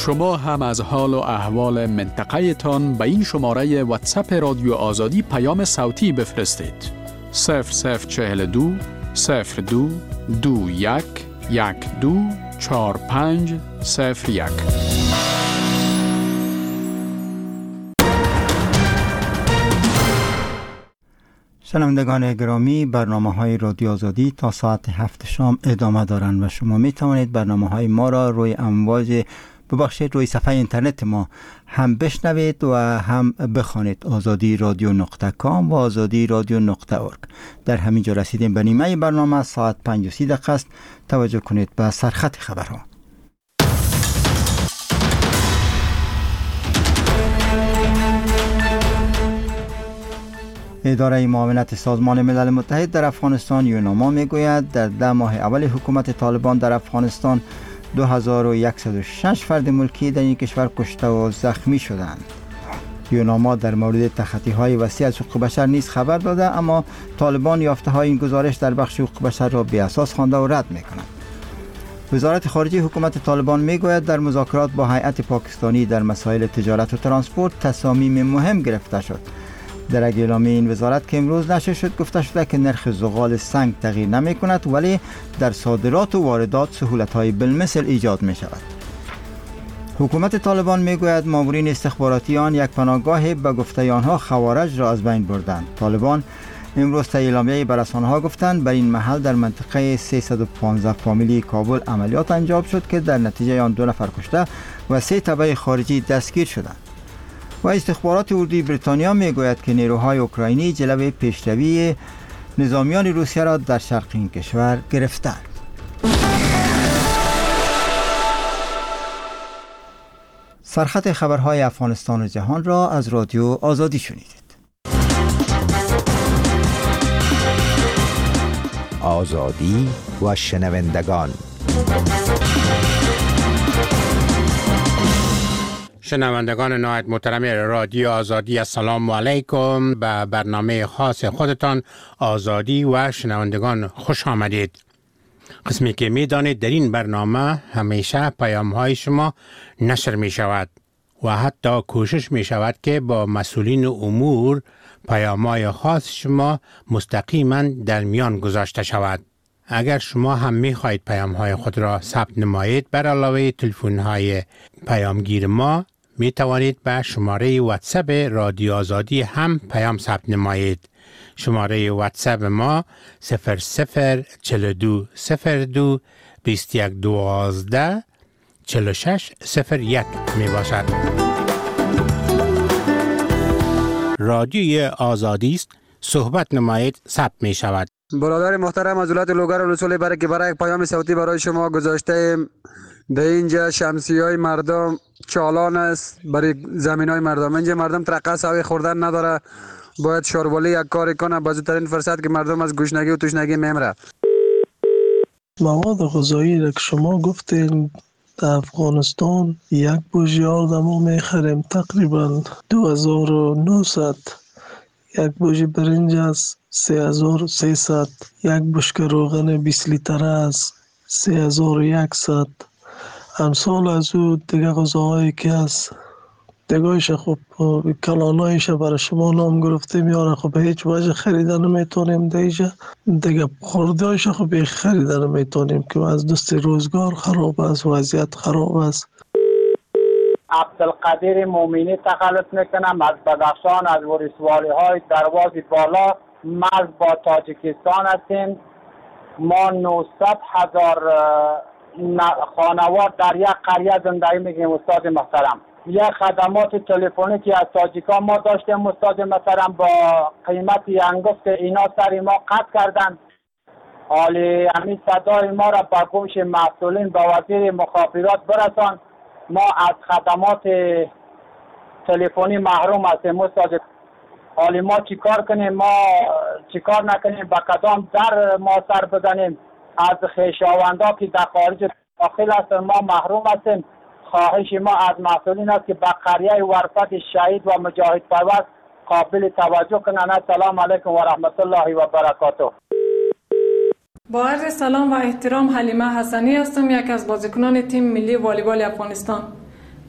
شما هم از حال و احوال منطقه تان به این شماره واتساپ رادیو آزادی پیام صوتی بفرستید. صفر صفر چهل دو صفر دو دو یک یک دو چهار پنج صفر یک. شنوندگان گرامی، برنامه های رادیو آزادی تا ساعت هفت شام ادامه دارند و شما می توانید برنامه های ما را روی امواج ببخشید روی صفحه اینترنت ما هم بشنوید و هم بخوانید. آزادی رادیو نقطه کام و آزادی رادیو نقطه ارگ. در همین جا رسیدیم به نیمه برنامه. ساعت پنج و سی دقیقه است. توجه کنید به سرخط خبرها. اداره معاونت سازمان ملل متحد در افغانستان یوناما میگوید در ده ماه اول حکومت طالبان در افغانستان دو هزار و صد و شش فرد ملکی در این کشور کشته و زخمی شدند. یوناما در مورد تخطی های وسیع از حقوق بشر نیز خبر داده، اما طالبان یافته های این گزارش در بخش حقوق بشر را بی اساس خوانده و رد میکنند. وزارت خارجه حکومت طالبان میگوید در مذاکرات با هیئت پاکستانی در مسائل تجارت و ترانسپورت تصامیم مهم گرفته شد. در اعلامیه این وزارت که امروز نشر شد گفته شده که نرخ زغال سنگ تغییر نمی کند، ولی در صادرات و واردات سهولت های بالمثل ایجاد می شود. حکومت طالبان می گوید مامورین استخباراتی آن یک پناهگاه به گفته آنها خوارج را از بین بردند. طالبان امروز در اعلامیه به رسانه‌ها گفتند بر این محل در منطقه سیصد و پانزده فامیلی کابل عملیات انجام شد که در نتیجه آن دو نفر کشته و سه تبع خارجی دستگیر شدند. و استخبارات اردوی بریتانیا میگوید که نیروهای اوکراینی جلوه پیشروی نظامیان روسیه را در شرق این کشور گرفتند. سرخط خبرهای افغانستان و جهان را از رادیو آزادی شنیدید. آزادی و شنوندگان. شنوندگان نهایت محترم رادیو آزادی، السلام علیکم. به برنامه خاص خودتان آزادی و شنوندگان خوش آمدید. قسمی که می دانید در این برنامه همیشه پیام های شما نشر می شود و حتی کوشش می شود که با مسئولین امور پیام های خاص شما مستقیما در میان گذاشته شود. اگر شما هم می خواهید پیام های خود را ثبت نمایید، بر علاوه تلفن های پیامگیر ما می توانید به شماره واتساپ رادیو آزادی هم پیام ثبت نمایید. شماره واتساپ ما صفر صفر چهل و دو صفر دو بیست و یک دوازده چهل و شش صفر یک می باشد. رادیوی آزادی است، صحبت نمایید، ثبت می شود. برادر محترم از ولایت لوگر رسول برای که برای پیام صوتی برای شما گذاشته ایم. در اینجا شمسی های مردم چالان است برای زمین های مردم. اینجا مردم ترقه سوی خوردن نداره، باید شاروالی یک کاری کنه با زودترین فرصت که مردم از گوشنگی و تشنگی میمره. مواد غذایی را که شما گفتین در افغانستان یک بوجی آرد ما میخریم تقریبا دو هزار و نهصد، یک بوجی برنج است سه هزار و سیصد، یک بشکه روغن بیست لیتره است سه هزار و صد. امثال از او دیگه غذاهایی که هست دیگهش خب کلانایش برای شما نام گرفته میاره، خب به هیچ وجه خریده نمیتونیم دیگه دیگه خوردهایش خب به خریده نمیتونیم که از دست روزگار خراب است، وضعیت خراب است. عبدالقدیر مومینی تخلص میکنم از بدخشان، از ولسوالی های درواز بالا، مرز با تاجیکستان هستیم. ما نهصد هزار خانوار در یک قریه زندگی میکنیم استاد محترم. یک خدمات تلفنی که از تاجیکان ما داشتیم استاد محترم با قیمت انگفت اینا سری ما قطع کردن. حالی همین صدای ما را با گوش مسئولین با وزیر مخابرات برسان. ما از خدمات تلفنی محروم هستیم استاد. حالی ما چی کار کنیم؟ ما چی کار نکنیم؟ با کدام در ما سر بزنیم؟ از خویشاوندا که در خارج داخل هستن ما محروم هستیم. خواهش ما از مسئولین است که به قریه ورفت شهید و مجاهد پرور قابل توجه کنند. السلام علیکم و رحمت الله و برکاته. با عرض سلام و احترام، حلیمه حسنی هستم، یک از بازیکنان تیم ملی والیبال افغانستان.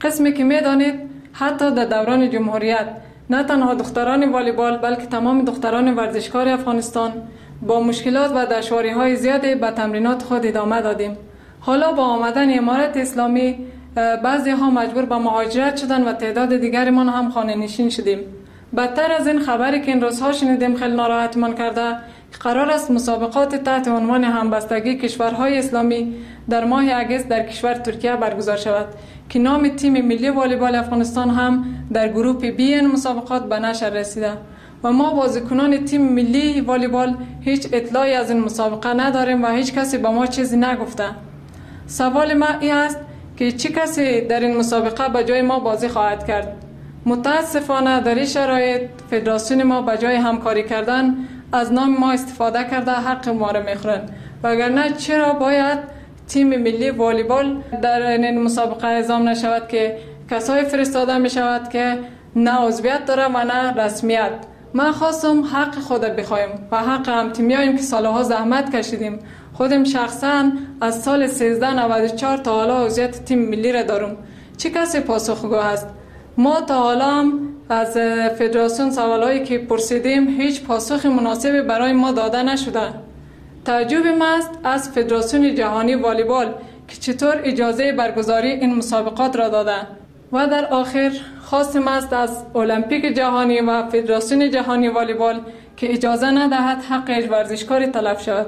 قسمی که میدانید حتی در دوران جمهوریت نه تنها دختران والیبال بلکه تمام دختران ورزشکار افغانستان با مشکلات و دشواری‌های زیادی به تمرینات خود ادامه دادیم. حالا با آمدن امارت اسلامی بعضی ها مجبور به مهاجرت شدن و تعداد دیگرمان هم خانه نشین شدیم. بدتر از این خبری که این روزها شنیدیم خیلی ناراحتمان کرده که قرار است مسابقات تحت عنوان همبستگی کشورهای اسلامی در ماه اگست در کشور ترکیه برگزار شود که نام تیم ملی والیبال افغانستان هم در گروه بی این مسابقات به نشر رسیده و ما بازیکنان تیم ملی والیبال هیچ اطلاعی از این مسابقه نداریم و هیچ کسی به ما چیزی نگفته. سوال ما این است که چه کسی در این مسابقه به جای ما بازی خواهد کرد؟ متاسفانه در این شرایط فدراسیون ما به جای همکاری کردن از نام ما استفاده کرده حق ما را میخورند وگرنه چرا باید تیم ملی والیبال در این مسابقه اعزام نشود که کسای فرستاده می شود که نه عضویت داره و نه رسمیت. من خواستم حق خود بخوایم و حق هم تیمیاییم که سالها زحمت کشیدیم. خودم شخصا از سال سیزده نود و چهار تا حالا عضویت تیم ملی را دارم. چه کسی پاسخگو است؟ ما تا حالا هم از فدراسیون سوالایی که پرسیدیم هیچ پاسخ مناسبی برای ما داده نشده. تعجب ما است از فدراسیون جهانی والیبال که چطور اجازه برگزاری این مسابقات را داده و در آخر خواستم است از المپیک جهانی و فدراسیون جهانی والیبال که اجازه ندهد حق ورزشکاری تلف شود.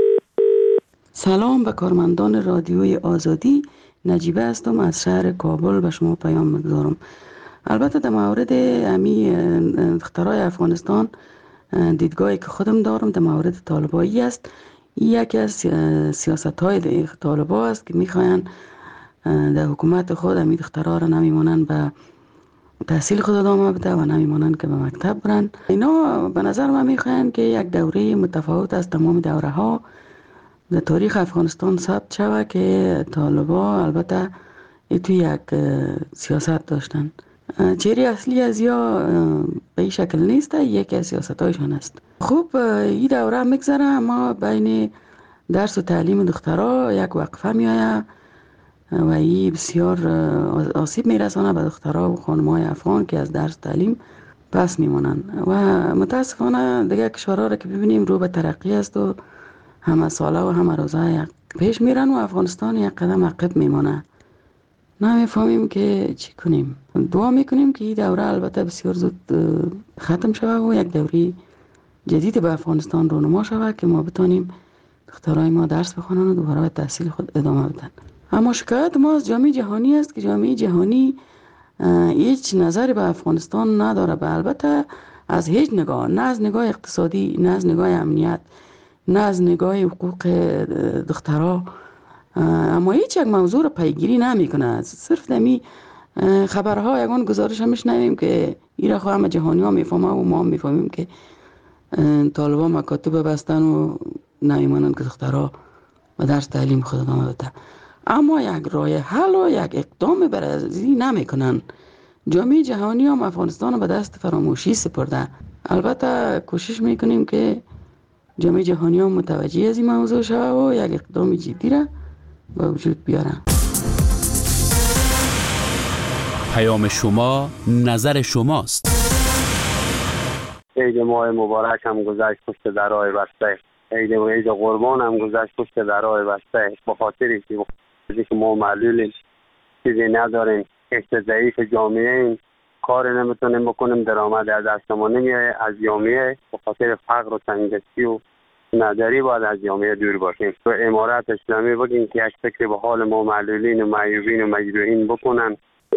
سلام به کارمندان رادیوی آزادی، نجیبه هستم از شهر کابل به شما پیام میگذارم. البته در مورد امی دخترای افغانستان دیدگاهی که خودم دارم در مورد طالبایی است. یکی از سیاست های طالبا است که میخواین در حکومت خود امی دخترها را نمیمونن به تحصیل خود ادامه بده و نمیمونن که به مکتب برن. اینا به نظر من میخواین که یک دوره متفاوت از تمام دوره ها در تاریخ افغانستان ثبت شود که طالبا البته توی یک سیاست داشتن. چهره اصلی از یا به این شکل نیست، یکی از سیاست هایشان است. خوب این دوره میگذره اما بین درس و تعلیم دخترها یک وقفه میآید و این بسیار آسیب میرسانه به دخترها و خانم‌های افغان که از درس تعلیم پس میمونن و متاسفانه دیگه کشورها را که ببینیم رو به ترقی است و همه ساله و همه روزه پیش میرن و افغانستان یک قدم عقب میمونه. نمیفهمیم که چی کنیم. دعا میکنیم که این دوره البته بسیار زود ختم شود و یک دوره جدید به افغانستان رونما شود که ما بتونیم دخترای ما درس بخونن و دوباره به تحصیل خود ادامه بدن. اما شکایت ما از جامعه جهانی است که جامعه جهانی هیچ نظری به افغانستان نداره، به البته از هیچ نگاه، نه از نگاه اقتصادی، نه از نگاه امنیت، نه از نگاه حقوق دخترها، اما هیچ یک موضوع رو پیگیری نمیکنه. صرف دمی خبرها یگان گزارش هم میشنویم که این را همه جهانی ها میفهمه و ما هم میفهمیم که طالبا مکاتب بستن و نمیمانند که دخترها و درس تعلیم خود ادامه بده. اما یک راه حل و یک اقدام برای نمیکنن. جامعه جهانی هم افغانستان به دست فراموشی سپرده. البته کوشش میکنیم که جامعه جهانی هم متوجه از این موضوع شود و یک اقدام جدی را به وجود بیارن. پیام شما، نظر شماست. عید ماه مبارک هم گذشت پشت درهای بسته. عید و عید قربان هم گذشت پشت درهای بسته. به خاطری که ما معلولیم، چیزی نداریم، کشت ضعیف جامعه این کار نمیتونیم بکنیم، درآمد از دست ما نمیاد از جامعه. به خاطر فقر و تنگدستی و نداری باید از جامعه دور باشیم. تو امارت اسلامی بگیم که یک فکر به حال ما معلولین و معیوبین و مجروحین بکنن.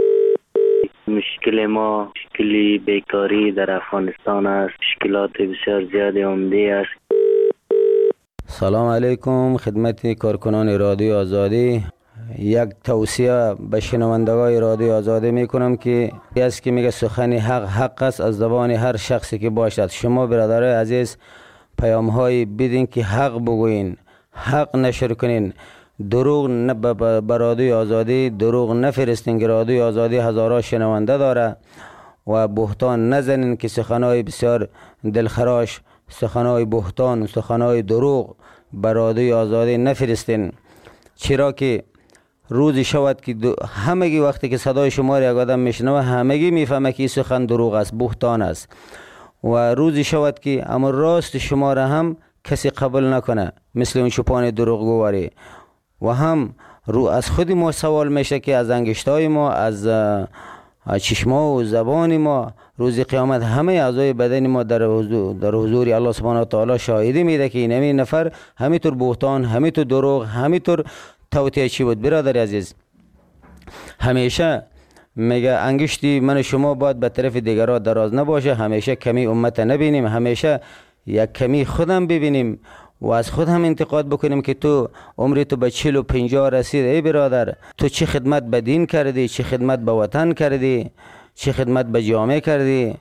مشکل ما مشکلی بیکاری در افغانستان است. مشکلات بسیار زیاد عمده است. سلام علیکم خدمت کارکنان رادیو آزادی. یک توصیه به شنوندگان رادیو آزادی میکنم که است که میگه سخن حق حق است از زبان هر شخصی که باشد. شما برادرای عزیز پیام های بدین که حق بگوین، حق نشر کنین، دروغ نه به رادیو آزادی دروغ نفرستین که رادیو آزادی هزاران شنونده داره و بهتان نزنین که سخنای بسیار دلخراش، سخنای بهتان و سخنای دروغ به رادیو آزادی نفرستین، چرا که روزی شود که همگی وقتی که صدای شما را یک آدم میشنوه همگی میفهمه که این سخن دروغ است، بهتان است. و روزی شود که اما راست شما را هم کسی قبول نکنه مثل اون چوپان دروغگواری. و هم رو از خود ما سوال میشه که از انگشتای ما، از چشما و زبان ما روز قیامت همه اعضای بدن ما در حضور در حضور الله سبحانه و تعالی شاهدی میده که این همین نفر همینطور بهتان، همینطور دروغ، همینطور توطئه چی بود. برادر عزیز، همیشه میگه انگشتی من و شما باید به طرف دیگرها دراز نباشه، همیشه کمی امت نبینیم، همیشه یک کمی خودم ببینیم و از خود هم انتقاد بکنیم که تو عمری تو به چهل و پنجاه رسید. ای برادر، تو چه خدمت به دین کردی، چه خدمت به وطن کردی، چه خدمت به جامعه کردی؟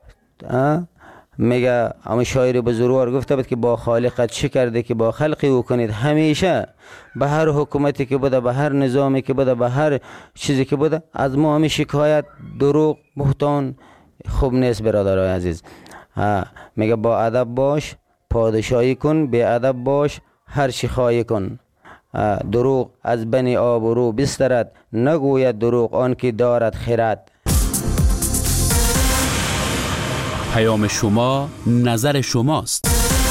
میگه اما شاعر بزرگوار گفته بود که با خالقت چه کرده که با خلقی او کنید. همیشه به هر حکومتی که بوده، به هر نظامی که بوده، به هر چیزی که بوده، از ما همه شکایت، دروغ، بهتان خوب نیست برادرای عزیز. میگه با ادب باش، پادشاهی کن، بی ادب باش، هر چی خواهی کن. دروغ از بنی آبرو بسترد، نگوید دروغ آن که دارد خرد. پیام شما، نظر شماست.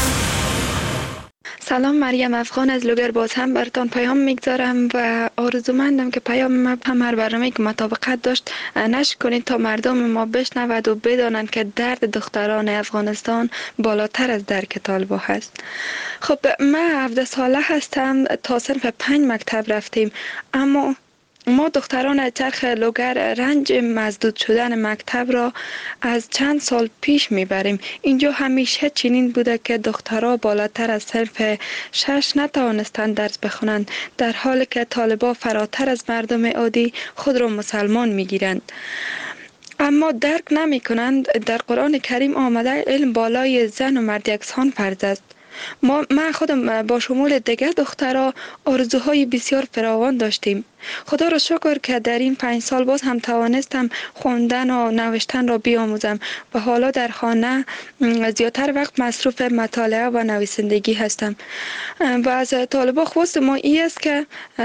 سلام، مریم افغان از لوگر. باز هم براتون پیام میگذارم و آرزومندم که پیام ما هم هر برنامه‌ای که مطابقت داشت نشر کنید تا مردم ما بشنود و بدانند که درد دختران افغانستان بالاتر از درک طالبا هست. خب من هفده ساله هستم، تا صنف پنج مکتب رفتیم، اما ما دختران چرخ لوگر رنج مزدود شدن مکتب را از چند سال پیش میبریم. اینجا همیشه چنین بوده که دخترها بالاتر از صنف شش نتوانستند درس بخونند، در حالی که طالبا فراتر از مردم عادی خود را مسلمان میگیرند. اما درک نمی کنند در قرآن کریم آمده علم بالای زن و مرد یکسان فرض است. ما من خودم با شمول دیگر دخترها آرزوهای بسیار فراوان داشتیم. خدا را شکر که در این پنج سال باز هم توانستم خواندن و نوشتن را بیاموزم و حالا در خانه زیادتر وقت مصروف مطالعه و نویسندگی هستم. و از طالبا خواست ما این است که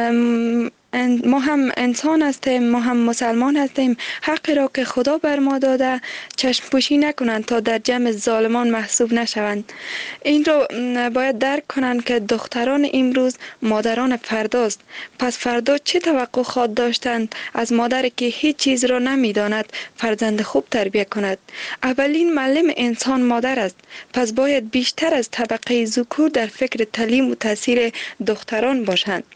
ما هم انسان هستیم، ما هم مسلمان هستیم، حقی را که خدا بر ما داده چشم پوشی نکنند تا در جمع ظالمان محسوب نشوند. این را باید درک کنند که دختران امروز مادران فرداست. پس فردا چه توقع خواهد داشتند از مادری که هیچ چیز را نمیداند فرزند خوب تربیت کند؟ اولین معلم انسان مادر است. پس باید بیشتر از طبقه ذکور در فکر تعلیم و تاثیر دختران باشند.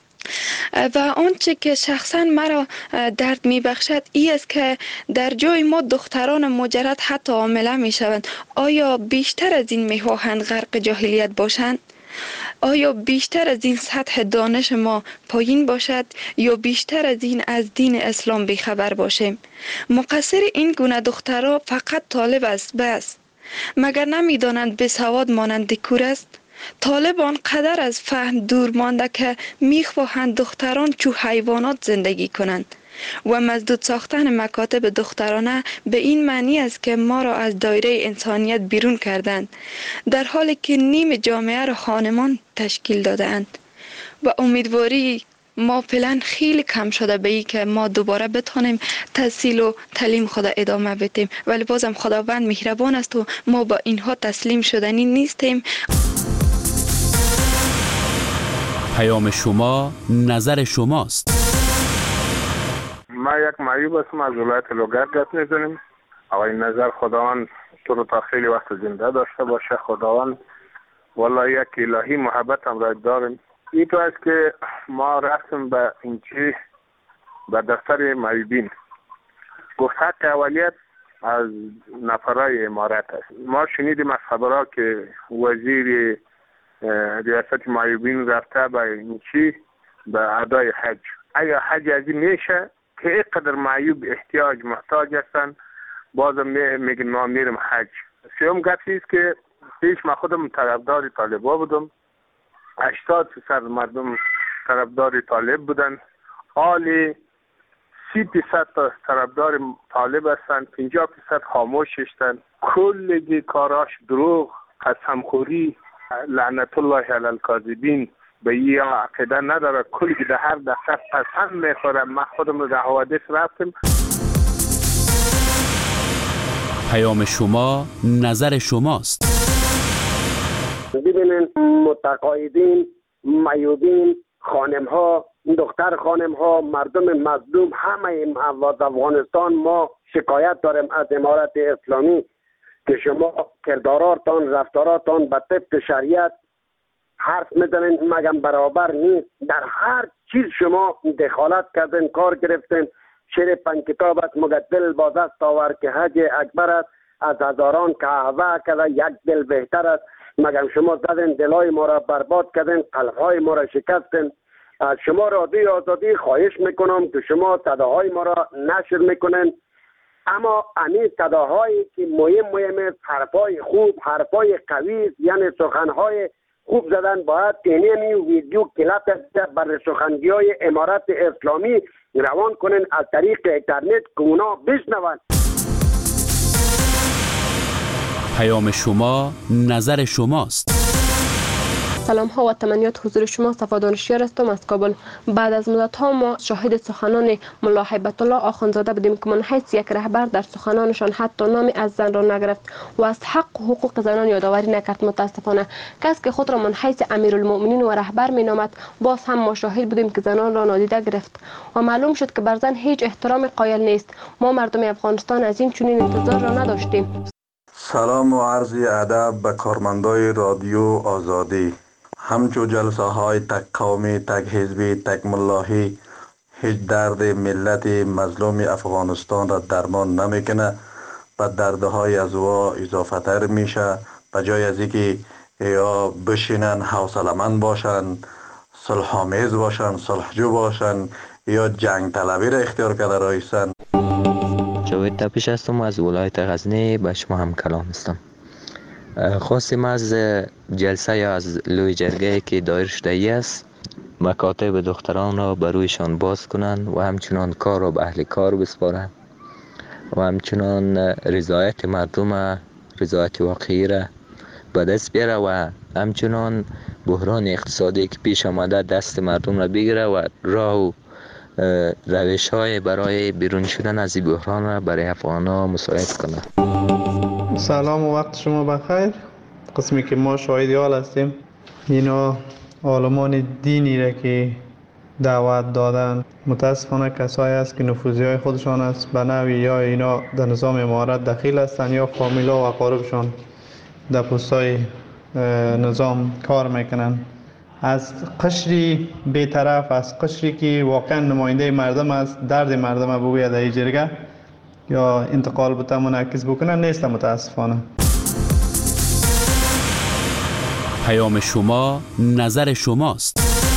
و آنچه که شخصا مرا درد می بخشد ای است که در جای ما دختران مجرد حتی حامله می شوند. آیا بیشتر از این می خواهند غرق جاهلیت باشند؟ آیا بیشتر از این سطح دانش ما پایین باشد یا بیشتر از این از دین اسلام بیخبر باشیم؟ مقصر این گونه دخترها فقط طالب است بس. مگر نمی دانند به سواد مانند کور است؟ طالبان قدر از فهم دور مانده که میخواهند دختران چو حیوانات زندگی کنند و مزدود ساختن مکاتب دخترانه به این معنی است که ما را از دایره انسانیت بیرون کردند، در حالی که نیم جامعه را خانمان تشکیل دادند. و امیدواری ما فعلا خیلی کم شده به این که ما دوباره بتونیم تحصیل و تعلیم خود ادامه بدیم، ولی بازم خداوند مهربان است و ما با اینها تسلیم شدنی نیستیم. پیام شما، نظر شماست. ما یک معیوب هستم، از ولایت لوگر گپ میزنیم. آقای نظر خداوند تو رو تا خیلی وقت زنده داشته باشه. خداوند والله یک الهی محبت هم را داریم. این تو است که ما رفتیم به اینچی به دفتر معیوبین، گفت حق اولیت از نفرای امارت است. ما شنیدیم از خبرها که وزیر ریاست معیوبین رفته به اینچی به ادای حج. اگر حج از این میشه که اینقدر معیوب احتیاج محتاج هستن، بازم میگن ما میرم حج. سیوم گفتی است که پیش ما خودم طرفدار طالبا بودم، هشتاد فیصد مردم طرفدار طالب بودن، حالی سی فیصد طرفدار طالب هستن، پنجاه فیصد خاموش هستن. کل کاراش دروغ، قسمخوری، لعنت الله علی الکاذبین به این عقیده نداره. کلی در هر دقیقه پسند میخوره. ما خودم رو در حوادث رفتیم. پیام شما نظر شماست. ببینین متقاعدین، میودین، خانم ها، دختر خانم ها، مردم مظلوم، همه از افغانستان ما شکایت داریم از امارت اسلامی که شما کرداراتان، رفتاراتان به طبق شریعت حرف میزنین مگم برابر نیست. در هر چیز شما دخالت کردین، کار گرفتین. شعر پنج کتاب است مگر دل با دست آور که حج اکبر است، از هزاران کعبه کرده یک دل بهتر است. مگر شما زدین دلای ما را برباد کردین، قلبهای ما را شکستین. از شما رادیوی آزادی خواهش میکنم که شما صداهای ما را نشر میکنین، اما امی صداهایی که مهم مهم حرفای خوب، حرفای قوی، یعنی سخنهای خوب زدن، باید اینمی ویدیو کلیپ بر سخنگی های امارت اسلامی روان کنن از طریق اینترنت که اونا بشنون. پیام شما نظر شماست. سلام ها و تمنیات حضور شما. صفا دانشیار هستم از کابل. بعد از مدت ها ما شاهد سخنان ملا هیبت الله آخوندزاده بودیم که من حیث یک رهبر در سخنانشان حتی نامی از زن را نگرفت و از حق و حقوق زنان یادآوری نکرد. متاسفانه کسی که خود را من حیث امیرالمؤمنین و رهبر می نامد باز هم ما شاهد بودیم که زنان را نادیده گرفت و معلوم شد که بر زن هیچ احترام قائل نیست. ما مردم افغانستان از این چنین انتظار را نداشتیم. سلام و عرض ادب به کارمندای رادیو آزادی. همچو جلسه های تک قومی، تک حزبی، تک ملاحی هیچ درد ملت مظلوم افغانستان را درمان نمیکنه و دردهای از او اضافه تر میشه. به جای از اینکه یا بشینن حوصله‌مند باشن، صلح آمیز باشن، صلحجو باشن، یا جنگ طلبی را اختیار کرده رایستن. جاوید تپش هستم از ولایت غزنی. به شما هم کلام هستم. خواستیم از جلسه یا از لوی جرگه که دایر شده است مکاتب دختران را برویشان باز کنند و همچنان کار را به اهل کار بسپارند و همچنان رضایت مردم، رضایت واقعی را به دست بیاره و همچنان بحران اقتصادی که پیش آمده دست مردم را بگیره و راه و روش های برای بیرون شدن از این بحران را برای افغان ها مساعد کنه. سلام و وقت شما بخیر. قسمی که ما شاهدی حال هستیم اینا عالمان دینی را که دعوت دادن متاسفانه کسایی است که نفوذی های خودشان است به نوعی یا اینا در نظام امارت دخیل هستند یا فامیلا و اقاربشان در پستای نظام کار میکنن. از قشری بی‌طرف، از قشری که واقعا نماینده مردم است، درد مردم بگوید در جرگه یا انتقال بوده منعکس بکنن نیست. متاسفانه. پیام شما نظر شماست.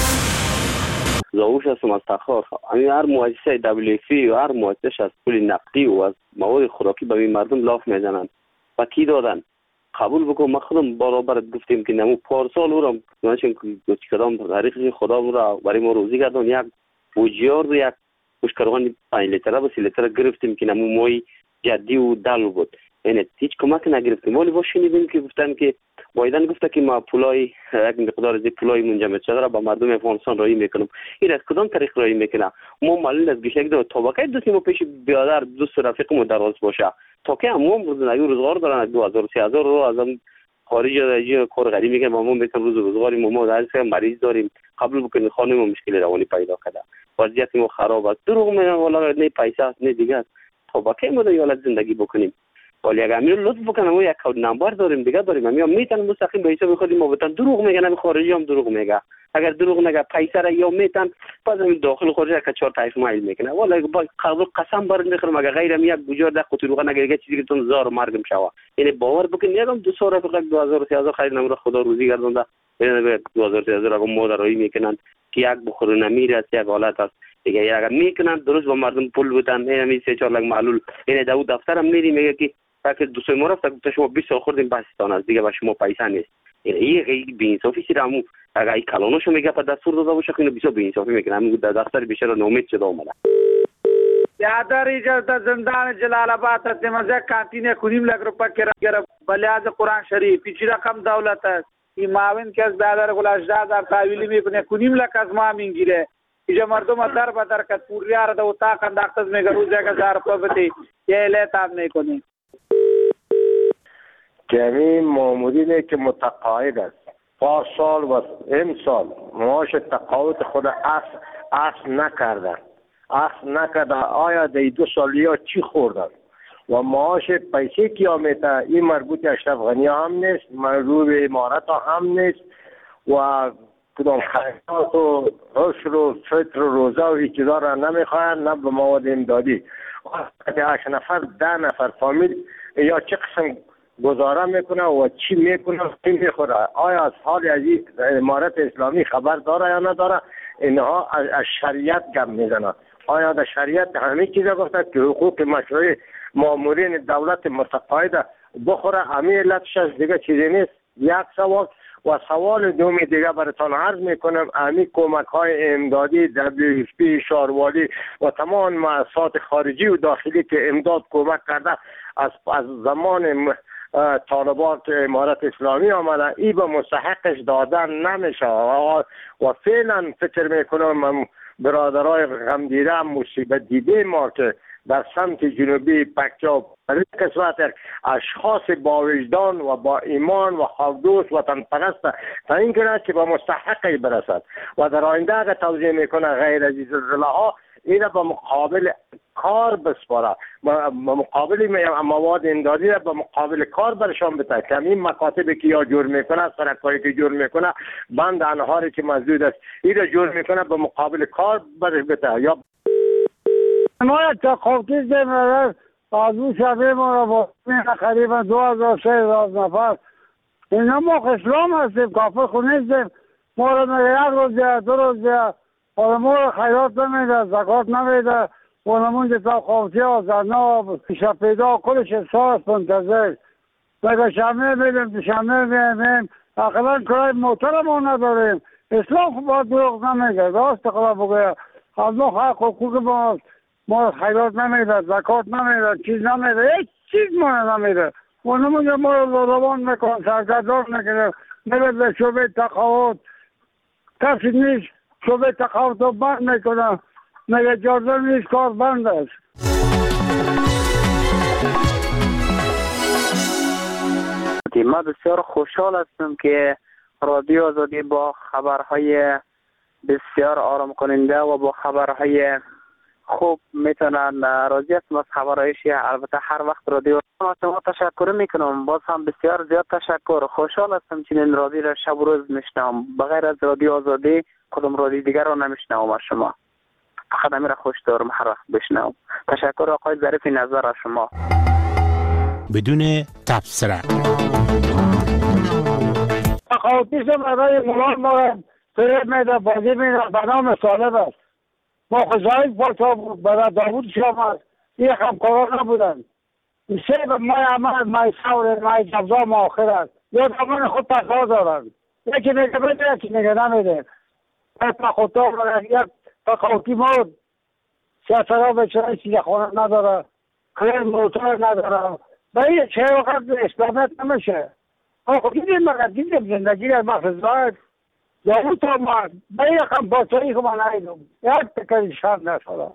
زاوش هستم از تخار. همین هر مؤسسه دبلیو اف ای و هر مؤسسه از پول نقدی و از مواد خوراکی به مردم لاف میزنن و کی دادن قبول بکن. ما خودم برابر گفتیم که نمو پارسال او را نشون که کدام تاریخی خدا را برای ما روزی گردان یک بوجیار و یک مشکران پنج لیتره و سی لیتره گرفتیم که نمو مای جدی و دل بود. یعنی هیچ کمک نگرفتیم. ولی با شنیدیم که گفتن که بایدن گفته که ما پولای یک مقدار از پولای منجمد شده را به مردم افغانستان رایی میکنم. این از کدام طریق رایی میکنه؟ ما معلوم است که یک دو طبقه دوستیم و پیش بیادر دوست رفیقمون دراز باشه تا که هم روز نگی روزگار دارن دو هزار و سه هزار رو از هم خارج از کار غریب میگن ما ما میتونیم روز روزگاری ما در سه مریض داریم قبول بکنیم خانم ما مشکل روانی پیدا کرده وضعیت ما خراب است. دروغ میگن والا نه پیسه است نه دیگه طبقه ما در زندگی بکنیم. ولی اگر امیر لطف بکنم ما یک کد نمبر داریم دیگه داریم ما میتونیم مستقیم به حساب خودی ما بتن. دروغ میگن هم خارجی هم دروغ میگه. اگر دروغ نگه پیسه را یا میتن باز هم داخل خارج که چهار تایف مایل میکنه. ولی با قبول قسم بر میخورم اگر غیر هم یک بوجار ده قطروغه نگه چیزی که تون زار مرگم شوا. یعنی باور بکن یادم دو سال فقط دو هزار و سه هزار خرید نمره خدا روزی گردونده. یعنی دو هزار و سه هزار اگه مادرایی میکنن که یک بخور نمیر است یک حالت است. دیگه اگر میکنن درست با مردم پول بدن همین سه چهار لک معلول. یعنی داو دفتر هم میری میگه که اگه دو سه ماه رفت تا شما بیست سال خوردین بستان است دیگه با شما پیسه نیست. یعنی این بی‌انصافی سرمو اگه این کلانشو میگه په دستور داده باشه اینو بیسو بی‌انصافی میکنه. همین در دفتر بیشتر ناامید شده اومده. یادر اجازه زندان جلال آباد هستیم از یک کانتین کنیم لگ روپا کرا بلیاز قرآن شریف پیچ رقم دولت است این معاون که از ده در گل هجده هزار تحویلی میکنه کنیم لک از ما میگیره. اینجا مردم در به در کت پوری آرده و تاق انداختز میگه روز یک هزار روپا بده یه الیت هم میکنیم. که همین مامورینه که متقاعد است پاس سال و امسال معاش تقاعد خود اصل اصل نکردن اصل نکردن. آیا در دو سال یا چی خوردن و معاش پیسه که آمیده این مربوط اشرف غنی هم نیست، مربوط به امارت هم نیست و کدام خیرات و عشر و فطر و روزه و هیچ چیزا را نمیخواهند، نه به مواد امدادی. هشت نفر ده نفر فامیل یا چه قسم گزاره میکنه و چی میکنه چی میخوره. آیا از حال از امارت اسلامی خبر داره یا نداره؟ اینها از شریعت گپ میزنند. آیا در شریعت همه چیزا گفته که حقوق مشروع مامورین دولت متقاعد بخوره؟ همین علتش از دیگه چیزی نیست. یک سوال و سوال دومی دیگه براتون عرض میکنم، همین کمک های امدادی دبلیو اف پی، شاروالی و تمام مؤسسات خارجی و داخلی که امداد کمک کرده از از زمان طالبان که امارت اسلامی آمده ای به مستحقش دادن نمیشه و فعلا فکر میکنم برادرای غم دیده مصیبت دیده ما که در سمت جنوبی پکتیا برای کسوت اشخاص با وجدان و با ایمان و خوددوست وطن پرست تا این کنه که به مستحقی برسد و در آینده اگر توضیح میکنه غیر از زلزله ها این به مقابل کار بسپاره، به مقابل مواد امدادی به مقابل کار برشان بده که این مکاتبی که یا جور میکنه سرکاری که جور میکنه بند انهاری که مزدود است این را جور میکنه به مقابل کار برش بده. یا ما تقاطی دیم از او شبه ما را با قریبا دو هزار سه هزار نفر اینا ما اسلام هستیم، کافر خود نیستیم. ما را میگه یک روز دیگه دو روز دیگه حالا ما را خیرات نمیده، زکات نمیده و نمونده تا خوفتی ها زرنا شب پیدا کلش ساعت منتظر میگه شمه میدیم دوشمه میدیم اقلا کرای موتر ما نداریم. اسلام خود باید دروغ نمیگه، راست خدا بگه از ما حق حقوق ما ما خیرات نمیده، زکات نمیده، چیز نمیده، هیچ چیز ما نمیده و نمونده ما را روان میکن سرگردان میکنه میره به شعبه تقاعد کسی نیست شعبه تقاعد رو بند میکنه میگه جازه نیست کار بند است. ما بسیار خوشحال هستم که رادیو آزادی با خبرهای بسیار آرام کننده و با خبرهای خوب میتونن راضی هستم از خبرهایش. البته هر وقت رادیو از شما تشکر میکنم، باز هم بسیار زیاد تشکر. خوشحال هستم چنین رادیو را شب و روز میشنوم، بغیر از رادیو آزادی کدام رادیو دیگر را نمیشنوم از شما، فقط همین را خوش دارم هر وقت بشنوم. تشکر آقای ظریف نظر از شما. بدون تبصره تقاطیش برای مولان ما فریب میده، بازی میده، برنامه سالب است. ما خزایی پارتا بود برای داوود شام است، این همکاران نبودن. سه به مای عمل مای سور مای جبزا ما آخر است یا دامان خود تقاضا دارن، یکی میگه بده یکی میگه نمیده. تا خودتا برای یک تقاطی مود سیاست ها به چرای چیز خونه نداره، خیر موتور نداره، به این چه وقت اسلامیت نمیشه. آخه دیدیم مگر دیدیم زندگی از مخزاید یا اون تا ما به این رقم باطایی که من نایدم یک تکری شد نشده.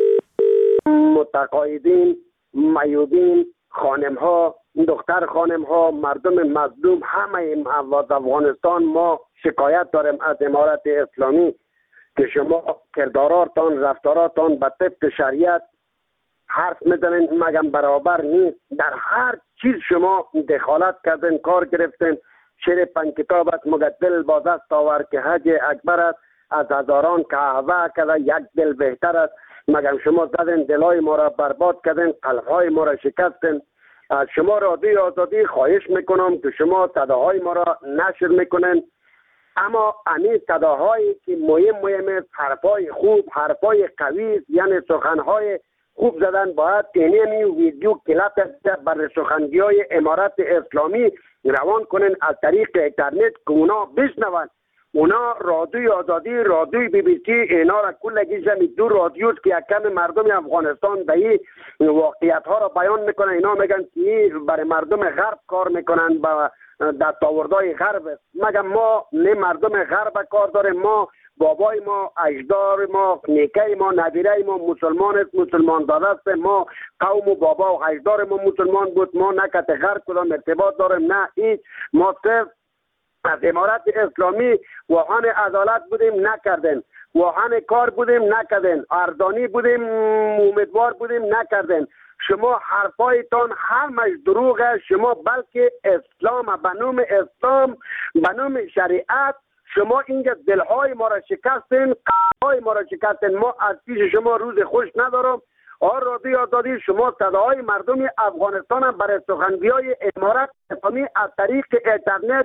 متقاعدین، میودین، خانم ها، دختر خانم ها، مردم مظلوم همه این از افغانستان ما شکایت داریم از امارت اسلامی که شما کرداراتان رفتاراتان به طبق شریعت حرف میزنین مگم برابر نیست. در هر چیز شما دخالت کردین، کار گرفتین. شعر پنج کتاب است مگر دل با دست آور که حج اکبر است، از هزاران کعبه کده یک دل بهتر است. مگر شما زدین دلای ما را برباد کردین، قلبهای ما را شکستین. از شما رادیو آزادی خواهش میکنم که شما صداهای ما را نشر میکنین، اما همین صداهایی که مهم مهم حرفای خوب، حرفای قوی، یعنی سخنهای خوب زدن باید اینمی ویدیو کلیپ بر سخنگی های امارت اسلامی روان کنن از طریق اینترنت که اونا بشنون اونا رادیوی آزادی، رادیوی بی بی سی، اینا را کلگی جمعی دو رادیوز که یک کم مردم افغانستان به این واقعیت ها را بیان میکنن. اینا میگن که برای مردم غرب کار میکنن، با دستاوردهای غرب. مگه ما نه مردم غرب کار داریم؟ ما بابای ما، اجدار ما، نیکه ما، نبیره ما مسلمان است، مسلمان داده است. ما قوم و بابا و اجدار ما مسلمان بود. ما نه کت غرب کدام ارتباط داریم نه هیچ. ما صرف از امارت اسلامی واهن عدالت بودیم نکردن، واهن کار بودیم نکردن، اردانی بودیم امیدوار بودیم نکردن. شما حرفایتان همش دروغه. شما بلکه اسلام به نام اسلام، به نام شریعت شما اینجا دلهای ما را شکستین، قلبهای ما را شکستین. ما از پیش شما روز خوش ندارم. آر رادیوی آزادی شما صداهای مردم افغانستان هم برای سخنگوی امارت اسلامی از طریق اینترنت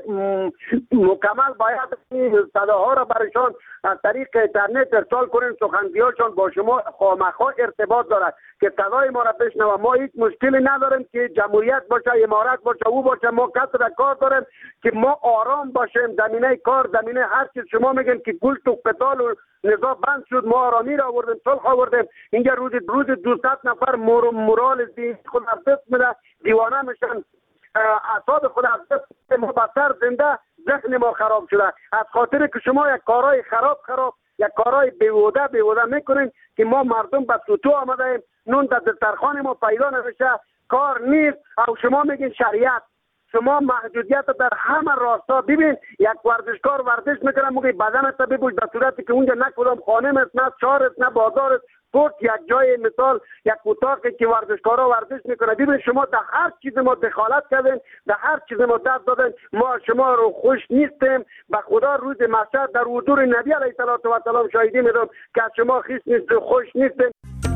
مکمل باید صداها را برایشان از طریق اینترنت ارسال کنین. سخنگویاشان با شما خامخا ارتباط دارد که صدای ما را بشنوه. ما هیچ مشکلی نداریم که جمهوریت باشه، امارت باشه، او باشه. ما کسب کار داریم که ما آرام باشیم. زمینه کار، زمینه هر چیز شما میگن که گل تو قتال و نزاع بند شد، ما آرامی را آوردیم، صلح آوردیم. اینجا روز روز دویست نفر مور مورال ذهنی خود از دست میده، دیوانه میشن، اعصاب خود از دست مبتر زنده، ذهن ما خراب شده از خاطر که شما یک کارهای خراب خراب یک کارهای بیهوده بیهوده میکنین که ما مردم به سوتو آمده ایم. نون در دسترخوان ما پیدا نمیشه، کار نیست. او شما میگین شریعت. شما محدودیت در همه راستا. ببین یک ورزشکار ورزش میکنه، موقع بدنت ببوش به صورتی که اونجا نه کدام خانه است، نه شهر است، نه بازار است. پورت یک جای مثال یک اتاقی که ورزشکارا ورزش میکنه. ببین شما در هر چیز ما دخالت کردین، در هر چیز ما دست دادین. ما شما رو خوش نیستیم. به خدا روز محشر در حضور نبی علیه السلام شاهدی میدم که از شما خوش نیست خوش نیستیم.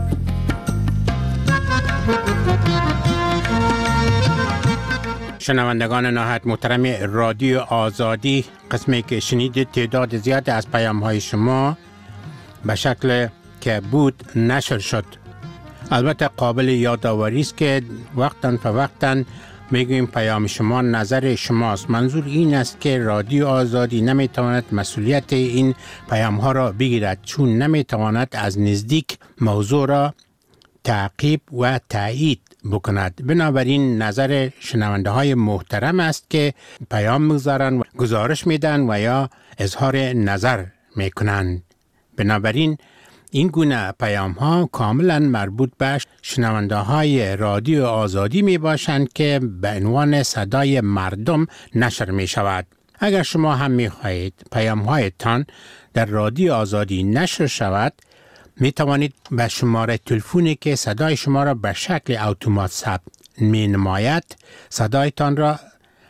شنوندگان نهایت محترم رادیو آزادی، قسمی که شنیدید تعداد زیاد از پیام های شما به شکل که بود نشر شد. البته قابل یادآوری است که وقتاً فوقتاً میگویم پیام شما نظر شماست. منظور این است که رادیو آزادی نمیتواند مسئولیت این پیام ها را بگیرد، چون نمیتواند از نزدیک موضوع را تعقیب و تایید بکند. بنابراین نظر شنونده های محترم است که پیام میگذارند و گزارش میدن و یا اظهار نظر میکنند. بنابراین این گونه پیام ها کاملا مربوط به شنونده های رادیو آزادی می باشند که به عنوان صدای مردم نشر می شود. اگر شما هم می خواهید پیام هایتان در رادیو آزادی نشر شود، می توانید به شماره تلفنی که صدای شما را به شکل اتومات ثبت می نماید صدایتان را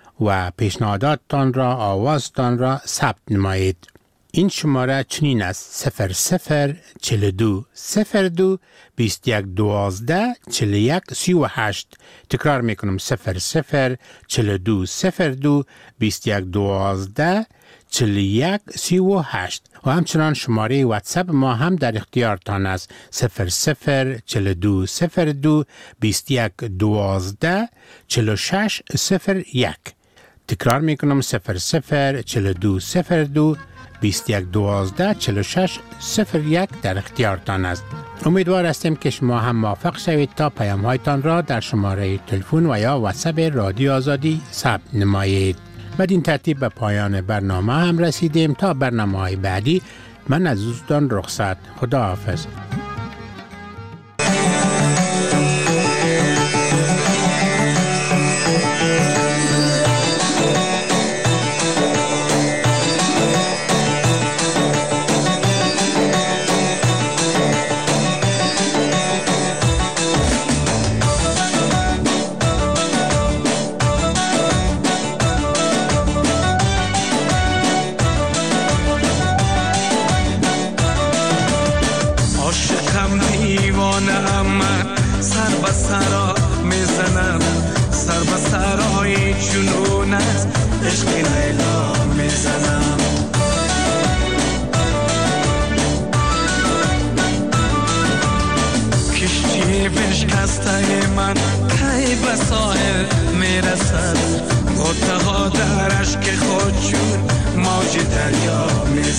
و پیشنهاداتتان را، آوازتان را ثبت نمایید. این شماره چنین است: صفر صفر چهل دو صفر دو بیست یک دوازده چهل یک سی و هشت. تکرار میکنم: صفر صفر چهل دو صفر دو بیست یک دوازده چهل یک سی و هشت. و همچنان شماره واتساپ ما هم در اختیارتان است: صفر صفر چهل دو صفر دو بیست یک دوازده چهل شش صفر یک. تکرار میکنم: صفر صفر چهل دو صفر دو بیست یک دوازده چهل شش صفر یک در اختیارتان است. امیدوار هستیم که شما هم موفق شوید تا پیام هایتان را در شماره تلفن و یا واتساپ رادیو آزادی ثبت نمایید. بدین ترتیب به پایان برنامه هم رسیدیم. تا برنامه های بعدی من از دوستان رخصت. خدا حافظ. من کی به ساحل میرسد، متحد در اشک خود شد موج دریا میزد.